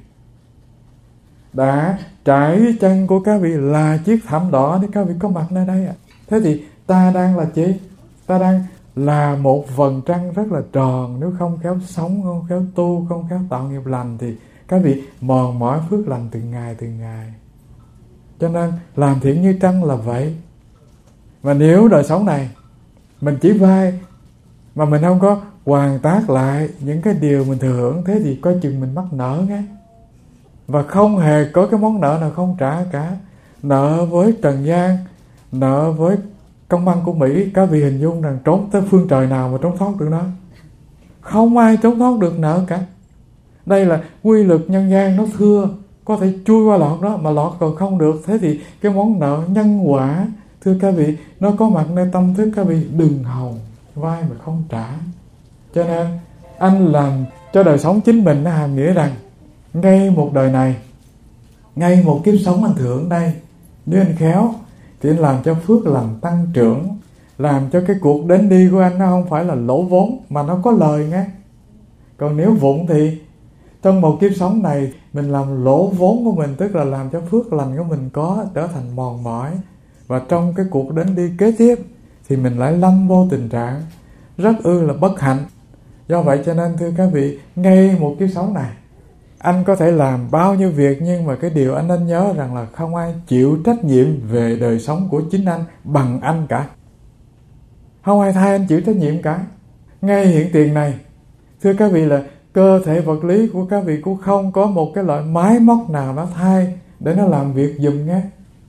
đã trải chân của các vị là chiếc thảm đỏ để các vị có mặt nơi đây ạ. Thế thì ta đang là chi? Ta đang là một vầng trăng rất là tròn. Nếu không khéo sống, không khéo tu, không khéo tạo nghiệp lành thì các vị mòn mỏi phước lành từng ngày từng ngày. Cho nên làm thiện như trăng là vậy. Và nếu đời sống này mình chỉ vai mà mình không có hoàn tác lại những cái điều mình thừa hưởng, thế thì coi chừng mình mắc nợ nghe. Và không hề có cái món nợ nào không trả cả. Nợ với trần gian, nợ với công bằng của Mỹ, các vị hình dung rằng trốn tới phương trời nào mà trốn thoát được nó. Không ai trốn thoát được nợ cả. Đây là quy luật nhân gian, nó thưa, có thể chui qua lọt đó, mà lọt còn không được. Thế thì cái món nợ nhân quả, thưa các vị, nó có mặt nơi tâm thức các vị, đừng hòng vai mà không trả. Cho nên anh làm cho đời sống chính mình nó hàm nghĩa rằng ngay một đời này, ngay một kiếp sống anh thưởng đây, nếu anh khéo thì anh làm cho phước lành tăng trưởng, làm cho cái cuộc đến đi của anh nó không phải là lỗ vốn mà nó có lời nghe. Còn nếu vụng thì trong một kiếp sống này mình làm lỗ vốn của mình, tức là làm cho phước lành của mình có trở thành mòn mỏi, và trong cái cuộc đến đi kế tiếp thì mình lại lâm vô tình trạng rất ư là bất hạnh. Do vậy cho nên thưa các vị, ngay một kiếp sống này anh có thể làm bao nhiêu việc, nhưng mà cái điều anh nên nhớ rằng là không ai chịu trách nhiệm về đời sống của chính anh bằng anh cả. Không ai thay anh chịu trách nhiệm cả. Ngay hiện tiền này, thưa các vị, là cơ thể vật lý của các vị cũng không có một cái loại máy móc nào nó thay để nó làm việc giùm nghe.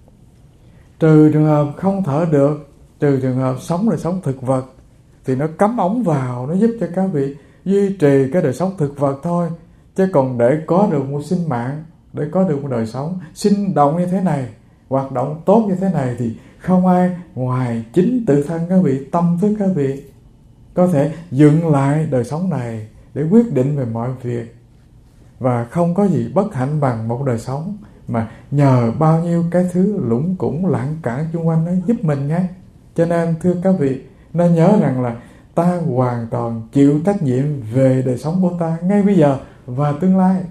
Trừ trường hợp không thở được, trừ trường hợp sống đời sống thực vật, thì nó cắm ống vào, nó giúp cho các vị duy trì cái đời sống thực vật thôi. Chứ còn để có được một sinh mạng, để có được một đời sống sinh động như thế này, hoạt động tốt như thế này, thì không ai ngoài chính tự thân các vị, tâm thức các vị có thể dựng lại đời sống này để quyết định về mọi việc. Và không có gì bất hạnh bằng một đời sống mà nhờ bao nhiêu cái thứ lũng củng lạng cản xung quanh nó giúp mình nhé. Cho nên thưa các vị, nên nhớ rằng là ta hoàn toàn chịu trách nhiệm về đời sống của ta ngay bây giờ và tương lai.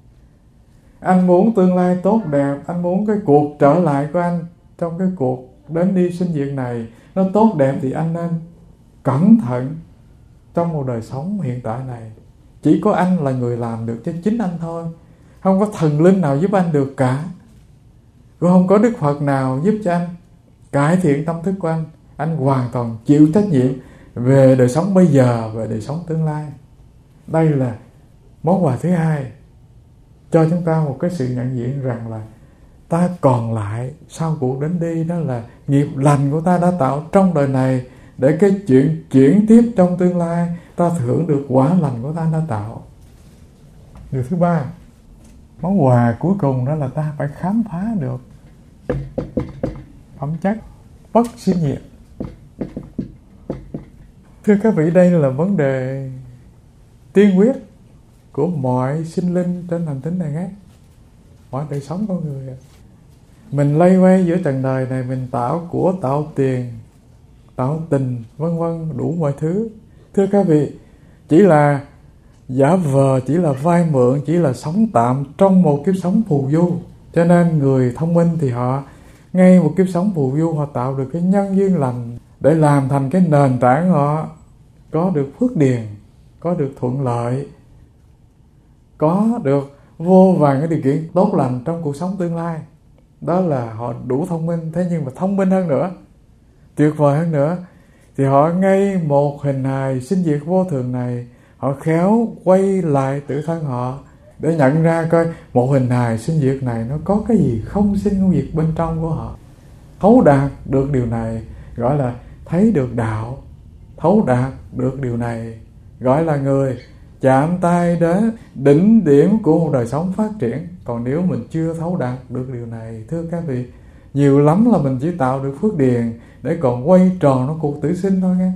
Anh muốn tương lai tốt đẹp, anh muốn cái cuộc trở lại của anh trong cái cuộc đến đi sinh diệt này nó tốt đẹp, thì anh nên cẩn thận trong một đời sống hiện tại này. Chỉ có anh là người làm được cho chính anh thôi. Không có thần linh nào giúp anh được cả. Cũng không có Đức Phật nào giúp cho anh cải thiện tâm thức của anh. Anh hoàn toàn chịu trách nhiệm về đời sống bây giờ, về đời sống tương lai. Đây là món quà thứ hai cho chúng ta một cái sự nhận diện rằng là ta còn lại sau cuộc đến đi, đó là nghiệp lành của ta đã tạo trong đời này, để cái chuyện chuyển tiếp trong tương lai ta hưởng được quả lành của ta đã tạo. Điều thứ ba, món quà cuối cùng đó là ta phải khám phá được phẩm chất bất sinh diệt. Thưa các vị, đây là vấn đề tiên quyết của mọi sinh linh trên hành tinh này hết, mọi đời sống con người. Mình lây quay giữa trần đời này, mình tạo của, tạo tiền, tạo tình, vân vân, đủ mọi thứ. Thưa các vị, chỉ là giả vờ, chỉ là vay mượn, chỉ là sống tạm trong một kiếp sống phù du. Cho nên người thông minh thì họ ngay một kiếp sống phù du, họ tạo được cái nhân duyên lành để làm thành cái nền tảng họ có được phước điền, có được thuận lợi, có được vô vàn cái điều kiện tốt lành trong cuộc sống tương lai. Đó là họ đủ thông minh. Thế nhưng mà thông minh hơn nữa, tuyệt vời hơn nữa, thì họ ngay một hình hài sinh diệt vô thường này, họ khéo quay lại tự thân họ để nhận ra coi một hình hài sinh diệt này nó có cái gì không sinh không diệt bên trong của họ. Thấu đạt được điều này gọi là thấy được đạo. Thấu đạt được điều này gọi là người chạm tay đến đỉnh điểm của một đời sống phát triển. Còn nếu mình chưa thấu đạt được điều này, thưa các vị, nhiều lắm là mình chỉ tạo được phước điền để còn quay tròn nó cuộc tử sinh thôi nghe.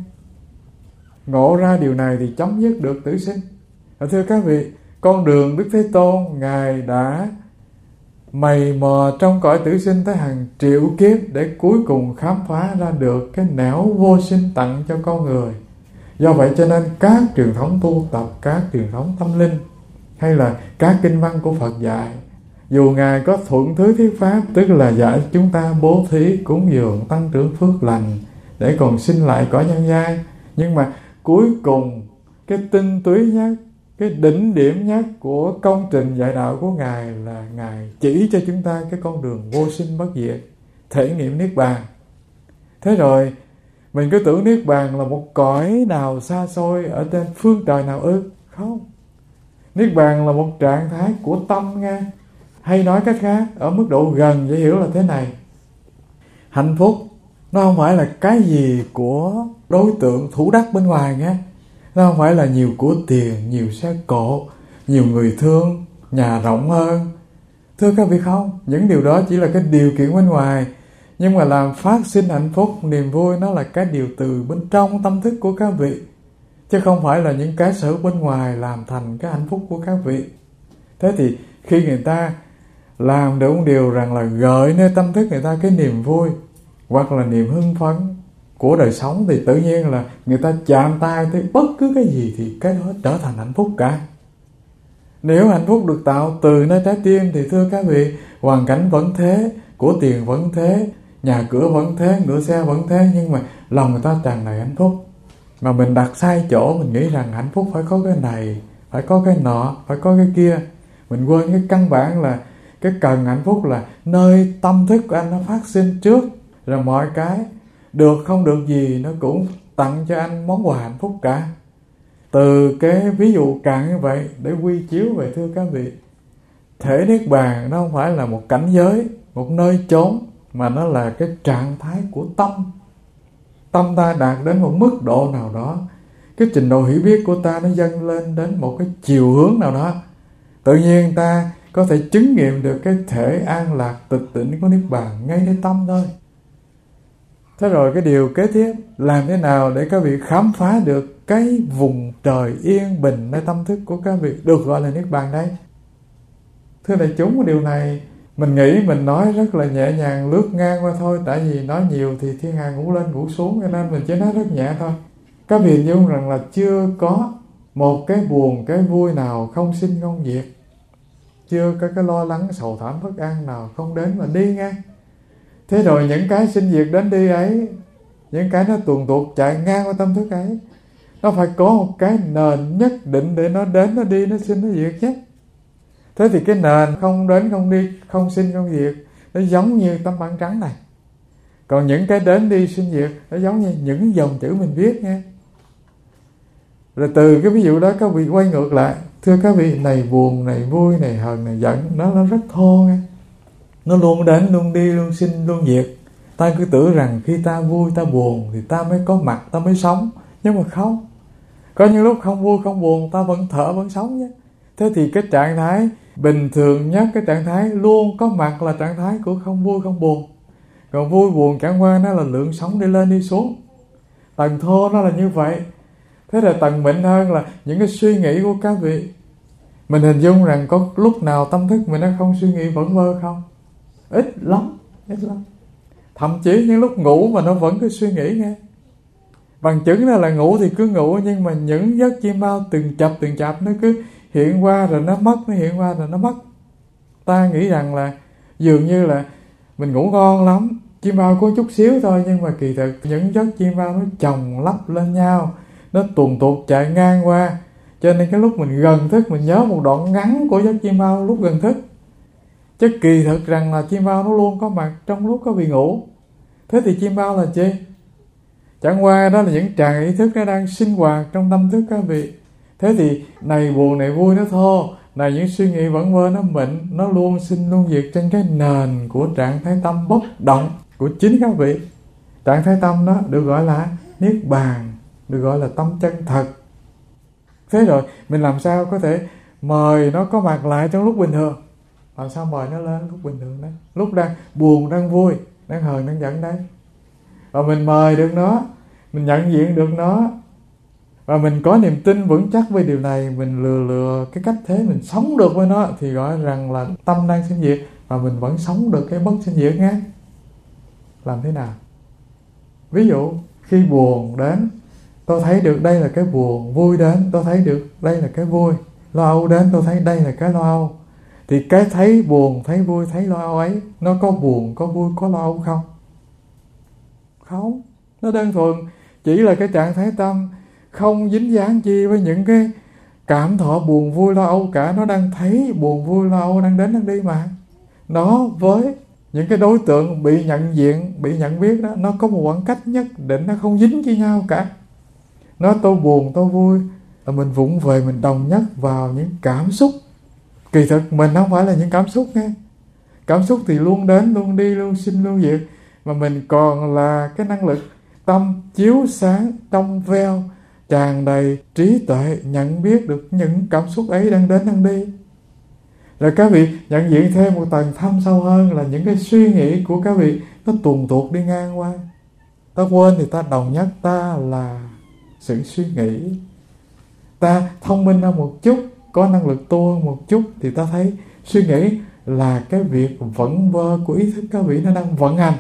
Ngộ ra điều này thì chấm dứt được tử sinh. Và thưa các vị, con đường Đức Thế Tôn Ngài đã mày mò trong cõi tử sinh tới hàng triệu kiếp để cuối cùng khám phá ra được cái nẻo vô sinh tặng cho con người. Do vậy cho nên các truyền thống tu tập, các truyền thống tâm linh hay là các kinh văn của Phật dạy, dù Ngài có thuận thứ thuyết pháp, tức là dạy chúng ta bố thí, cúng dường, tăng trưởng phước lành để còn sinh lại cõi nhân gian, nhưng mà cuối cùng cái tinh túy nhất, cái đỉnh điểm nhất của công trình dạy đạo của Ngài là Ngài chỉ cho chúng ta cái con đường vô sinh bất diệt, thể nghiệm Niết Bàn. Thế rồi mình cứ tưởng Niết Bàn là một cõi nào xa xôi ở trên phương trời nào ư? Không. Niết Bàn là một trạng thái của tâm nghe. Hay nói cách khác, ở mức độ gần dễ hiểu là thế này. Hạnh phúc nó không phải là cái gì của đối tượng thủ đắc bên ngoài nghe. Nó không phải là nhiều của tiền, nhiều xe cộ, nhiều người thương, nhà rộng hơn. Thưa các vị, không, những điều đó chỉ là cái điều kiện bên ngoài. Nhưng mà làm phát sinh hạnh phúc, niềm vui, nó là cái điều từ bên trong tâm thức của các vị, chứ không phải là những cái sở bên ngoài làm thành cái hạnh phúc của các vị. Thế thì khi người ta làm được một điều rằng là gợi nơi tâm thức người ta cái niềm vui hoặc là niềm hưng phấn của đời sống, thì tự nhiên là người ta chạm tay tới bất cứ cái gì thì cái đó trở thành hạnh phúc cả. Nếu hạnh phúc được tạo từ nơi trái tim thì thưa các vị, hoàn cảnh vẫn thế, của tiền vẫn thế, nhà cửa vẫn thế, ngựa xe vẫn thế, nhưng mà lòng người ta tràn đầy hạnh phúc. Mà mình đặt sai chỗ, mình nghĩ rằng hạnh phúc phải có cái này, phải có cái nọ, phải có cái kia. Mình quên cái căn bản là cái cần hạnh phúc là nơi tâm thức của anh nó phát sinh trước, rồi mọi cái được không được gì nó cũng tặng cho anh món quà hạnh phúc cả. Từ cái ví dụ cạn như vậy để quy chiếu về thưa các vị, thể niết bàn nó không phải là một cảnh giới, một nơi chốn, mà nó là cái trạng thái của tâm. Tâm ta đạt đến một mức độ nào đó, cái trình độ hiểu biết của ta nó dâng lên đến một cái chiều hướng nào đó, tự nhiên ta có thể chứng nghiệm được cái thể an lạc tịch tỉnh của niết bàn ngayในtâm thôi. Thế rồi cái điều kế tiếp, làm thế nào để các vị khám phá được cái vùng trời yên bình nơi tâm thức của các vị được gọi là niết bàn đây? Thưa đại chúng, cái điều này mình nghĩ mình nói rất là nhẹ nhàng, lướt ngang qua thôi, tại vì nói nhiều thì thiên hà ngủ lên ngủ xuống, cho nên mình chỉ nói rất nhẹ thôi. Các vị hình dung rằng là chưa có một cái buồn, cái vui nào không sinh không diệt, chưa có cái lo lắng sầu thảm bất an nào không đến mà đi ngang. Thế rồi những cái sinh diệt đến đi ấy, những cái nó tuồn tuột chạy ngang qua tâm thức ấy, nó phải có một cái nền nhất định để nó đến, nó đi, nó sinh, nó diệt chứ. Thế thì cái nền không đến, không đi, không sinh, không diệt, nó giống như tấm bảng trắng này. Còn những cái đến đi, sinh diệt, nó giống như những dòng chữ mình viết nha. Rồi từ cái ví dụ đó các vị quay ngược lại, thưa các vị, này buồn, này vui, này hờn, này giận, nó nó rất thô nha. Nó luôn đến, luôn đi, luôn sinh, luôn diệt. Ta cứ tưởng rằng khi ta vui, ta buồn thì ta mới có mặt, ta mới sống. Nhưng mà không. Có những lúc không vui, không buồn, ta vẫn thở, vẫn sống nhé. Thế thì cái trạng thái bình thường nhất, cái trạng thái luôn có mặt là trạng thái của không vui, không buồn. Còn vui, buồn chẳng qua nó là lượng sống đi lên, đi xuống. Tầng thô nó là như vậy. Thế là tầng mịn hơn là những cái suy nghĩ của các vị. Mình hình dung rằng có lúc nào tâm thức mình nó không suy nghĩ vẩn vơ không? Ít lắm, ít lắm. Thậm chí những lúc ngủ mà nó vẫn cứ suy nghĩ nghe. Bằng chứng là, là ngủ thì cứ ngủ, nhưng mà những giấc chim bao từng chập từng chập nó cứ hiện qua rồi nó mất, nó hiện qua rồi nó mất. Ta nghĩ rằng là dường như là mình ngủ ngon lắm, chim bao có chút xíu thôi, nhưng mà kỳ thực những giấc chim bao nó chồng lắp lên nhau, nó tuồn tuột chạy ngang qua. Cho nên cái lúc mình gần thức, mình nhớ một đoạn ngắn của giấc chim bao lúc gần thức. Chứ kỳ thực rằng là chim bao nó luôn có mặt trong lúc có vị ngủ. Thế thì chim bao là chi? Chẳng qua đó là những tràng ý thức nó đang sinh hoạt trong tâm thức các vị. Thế thì này buồn, này vui nó thô, này những suy nghĩ vẩn vơ nó mịn, nó luôn sinh luôn diệt trên cái nền của trạng thái tâm bất động của chính các vị. Trạng thái tâm đó được gọi là niết bàn, được gọi là tâm chân thật. Thế rồi mình làm sao có thể mời nó có mặt lại trong lúc bình thường? Làm sao mời nó lên lúc bình thường đấy? Lúc đang buồn, đang vui, đang hờn, đang giận đấy. Và mình mời được nó, mình nhận diện được nó, và mình có niềm tin vững chắc với điều này, mình lừa lừa cái cách thế mình sống được với nó, thì gọi rằng là tâm đang sinh diệt, và mình vẫn sống được cái bất sinh diệt nghe. Làm thế nào? Ví dụ khi buồn đến, tôi thấy được đây là cái buồn, vui đến tôi thấy được đây là cái vui, lo âu đến tôi thấy đây là cái lo âu. Thì cái thấy buồn, thấy vui, thấy lo âu ấy, nó có buồn, có vui, có lo âu không? Không. Nó đơn thuần chỉ là cái trạng thái tâm không dính dáng chi với những cái cảm thọ buồn vui lo âu cả. Nó đang thấy buồn vui lo âu đang đến đang đi mà. Nó với những cái đối tượng bị nhận diện, bị nhận biết đó, nó có một khoảng cách nhất định, nó không dính với nhau cả. Nó tôi buồn, tôi vui, là mình vụng về, mình đồng nhất vào những cảm xúc. Kỳ thực mình không phải là những cảm xúc nghe. Cảm xúc thì luôn đến, luôn đi, luôn sinh, luôn diệt. Mà mình còn là cái năng lực tâm chiếu sáng, trong veo, tràn đầy trí tuệ, nhận biết được những cảm xúc ấy đang đến, đang đi. Rồi các vị nhận diện thêm một tầng thâm sâu hơn là những cái suy nghĩ của các vị nó tuồn tuột đi ngang qua. Ta quên thì ta đồng nhất ta là sự suy nghĩ. Ta thông minh hơn một chút, có năng lực tu hơn một chút, thì ta thấy suy nghĩ là cái việc vẩn vơ của ý thức các vị nó đang vận hành.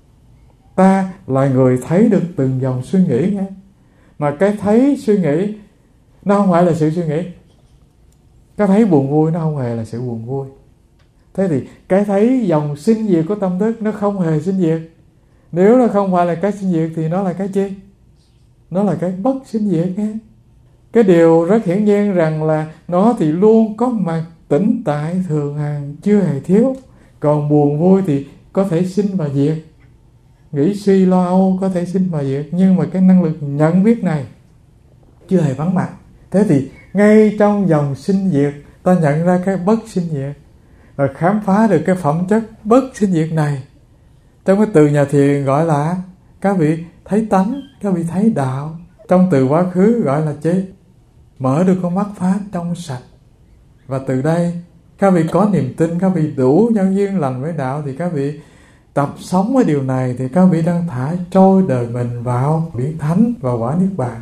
Ta là người thấy được từng dòng suy nghĩ nghe. Mà cái thấy suy nghĩ nó không phải là sự suy nghĩ. Cái thấy buồn vui nó không hề là sự buồn vui. Thế thì cái thấy dòng sinh diệt của tâm thức nó không hề sinh diệt. Nếu nó không phải là cái sinh diệt thì nó là cái chi? Nó là cái bất sinh diệt nghe. Cái điều rất hiển nhiên rằng là nó thì luôn có mặt tĩnh tại thường hằng, chưa hề thiếu. Còn buồn vui thì có thể sinh và diệt, nghĩ suy lo âu có thể sinh và diệt, nhưng mà cái năng lực nhận biết này chưa hề vắng mặt. Thế thì ngay trong dòng sinh diệt ta nhận ra cái bất sinh diệt, và khám phá được cái phẩm chất bất sinh diệt này. Trong cái từ nhà thiền gọi là các vị thấy tánh, các vị thấy đạo. Trong từ quá khứ gọi là chế, mở được con mắt pháp trong sạch. Và từ đây các vị có niềm tin, các vị đủ nhân duyên lành với đạo, thì các vị tập sống với điều này, thì các vị đang thả trôi đời mình vào biển thánh và quả niết bàn.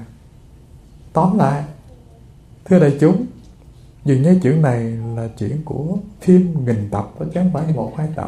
Tóm lại, thưa đại chúng, dường như chuyện này là chuyện của phim nghìn tập, chứ không phải một hai tập.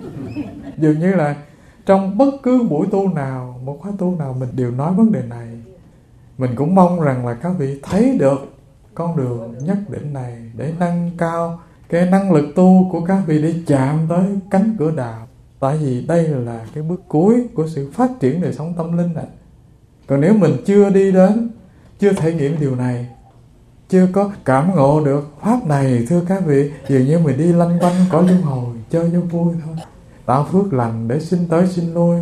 Dường như là trong bất cứ buổi tu nào, một khóa tu nào, mình đều nói vấn đề này. Mình cũng mong rằng là các vị thấy được con đường nhất định này để nâng cao cái năng lực tu của các vị để chạm tới cánh cửa đạo. Tại vì đây là cái bước cuối của sự phát triển đời sống tâm linh này. Còn nếu mình chưa đi đến, chưa thể nghiệm điều này, chưa có cảm ngộ được pháp này, thưa các vị, dường như mình đi lanh quanh cõi luân hồi chơi cho vui thôi, tạo phước lành để sinh tới sinh lui.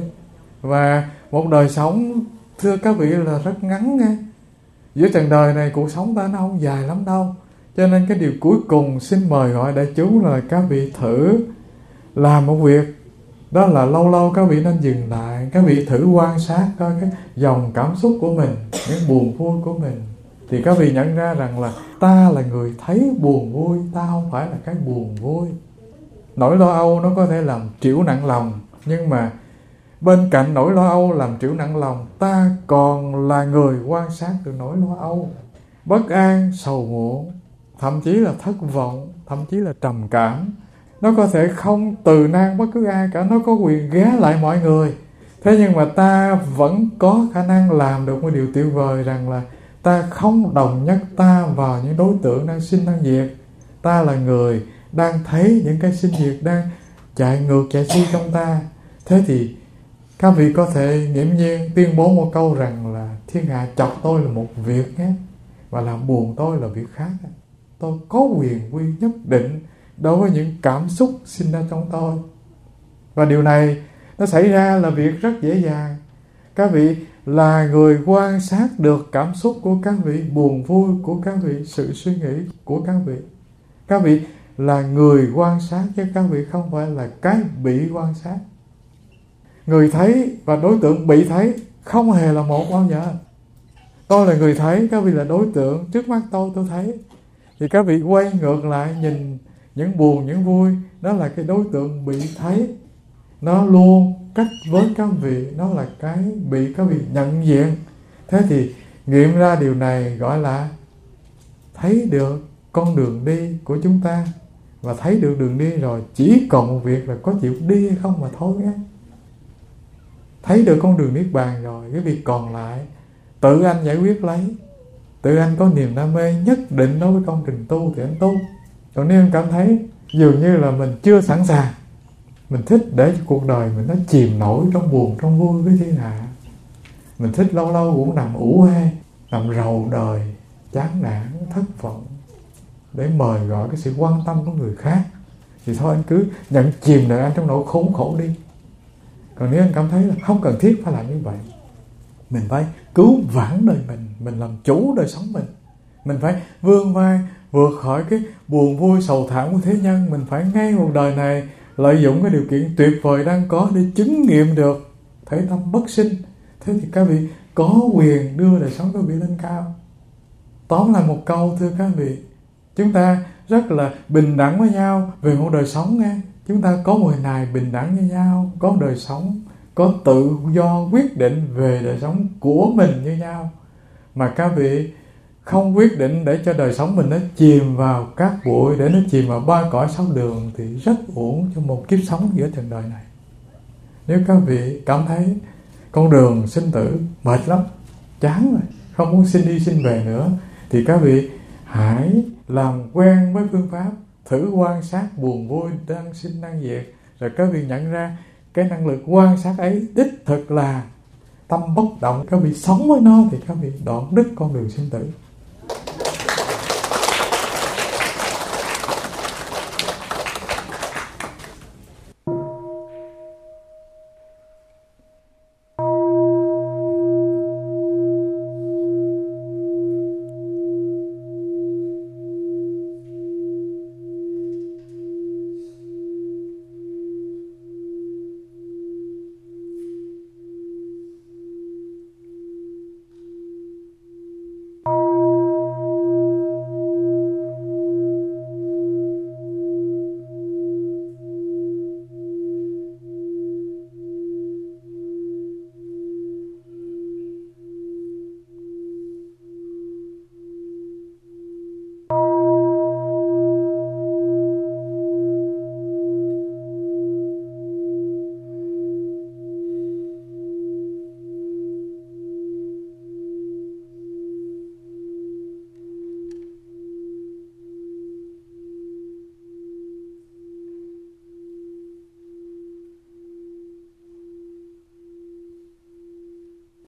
Và một đời sống, thưa các vị, là rất ngắn nghe. Giữa trần đời này cuộc sống ta nó không dài lắm đâu. Cho nên cái điều cuối cùng xin mời gọi đại chúng là các vị thử làm một việc. Đó là lâu lâu các vị nên dừng lại, các vị thử quan sát coi cái dòng cảm xúc của mình, những buồn vui của mình. Thì các vị nhận ra rằng là ta là người thấy buồn vui, ta không phải là cái buồn vui. Nỗi lo âu nó có thể làm trĩu nặng lòng, nhưng mà bên cạnh nỗi lo âu làm trĩu nặng lòng, ta còn là người quan sát được nỗi lo âu. Bất an, sầu muộn, thậm chí là thất vọng, thậm chí là trầm cảm, nó có thể không từ nan bất cứ ai cả, nó có quyền ghé lại mọi người. Thế nhưng mà ta vẫn có khả năng làm được một điều tuyệt vời, rằng là ta không đồng nhất ta vào những đối tượng đang sinh đang diệt. Ta là người đang thấy những cái sinh diệt đang chạy ngược chạy xuôi trong ta. Thế thì các vị có thể nghiễm nhiên tuyên bố một câu rằng là thiên hạ chọc tôi là một việc nhé, và làm buồn tôi là việc khác. Tôi có quyền quy nhất định đối với những cảm xúc sinh ra trong tôi. Và điều này nó xảy ra là việc rất dễ dàng. Các vị là người quan sát được cảm xúc của các vị, buồn vui của các vị, sự suy nghĩ của các vị. Các vị là người quan sát, chứ các vị không phải là cái bị quan sát. Người thấy và đối tượng bị thấy không hề là một bao giờ. Tôi là người thấy, các vị là đối tượng. Trước mắt tôi, tôi thấy. Thì các vị quay ngược lại nhìn những buồn, những vui, đó là cái đối tượng bị thấy. Nó luôn cách với các vị, nó là cái bị các vị nhận diện. Thế thì nghiệm ra điều này gọi là thấy được con đường đi của chúng ta. Và thấy được đường đi rồi, chỉ còn một việc là có chịu đi hay không mà thôi nhé. Thấy được con đường niết bàn rồi, cái việc còn lại tự anh giải quyết lấy. Tự anh có niềm đam mê nhất định đối với công trình tu thì anh tu. Còn nếu anh cảm thấy dường như là mình chưa sẵn sàng, mình thích để cho cuộc đời mình nó chìm nổi trong buồn trong vui với thiên hạ, mình thích lâu lâu cũng nằm ủ ê, nằm rầu đời, chán nản, thất vọng, để mời gọi cái sự quan tâm của người khác, thì thôi anh cứ nhận chìm đời anh trong nỗi khốn khổ đi. Còn nếu anh cảm thấy là không cần thiết phải làm như vậy, mình phải cứu vãn đời mình, mình làm chủ đời sống mình. Mình phải vươn vai vượt khỏi cái buồn vui sầu thảm của thế nhân. Mình phải ngay một đời này lợi dụng cái điều kiện tuyệt vời đang có để chứng nghiệm được thể tâm bất sinh. Thế thì các vị có quyền đưa đời sống các vị lên cao. Tóm lại một câu, thưa các vị, chúng ta rất là bình đẳng với nhau về một đời sống nghe. Chúng ta có một ngày bình đẳng với nhau, có đời sống, có tự do quyết định về đời sống của mình như nhau. Mà các vị không quyết định để cho đời sống mình nó chìm vào cát bụi, để nó chìm vào ba cõi sáu đường, thì rất uổng cho một kiếp sống giữa trần đời này. Nếu các vị cảm thấy con đường sinh tử mệt lắm, chán rồi, không muốn sinh đi sinh về nữa, thì các vị hãy làm quen với phương pháp, thử quan sát buồn vui đang sinh đang diệt, rồi các vị nhận ra cái năng lực quan sát ấy đích thực là tâm bất động. Các vị sống với nó thì các vị đoạn đứt con đường sinh tử.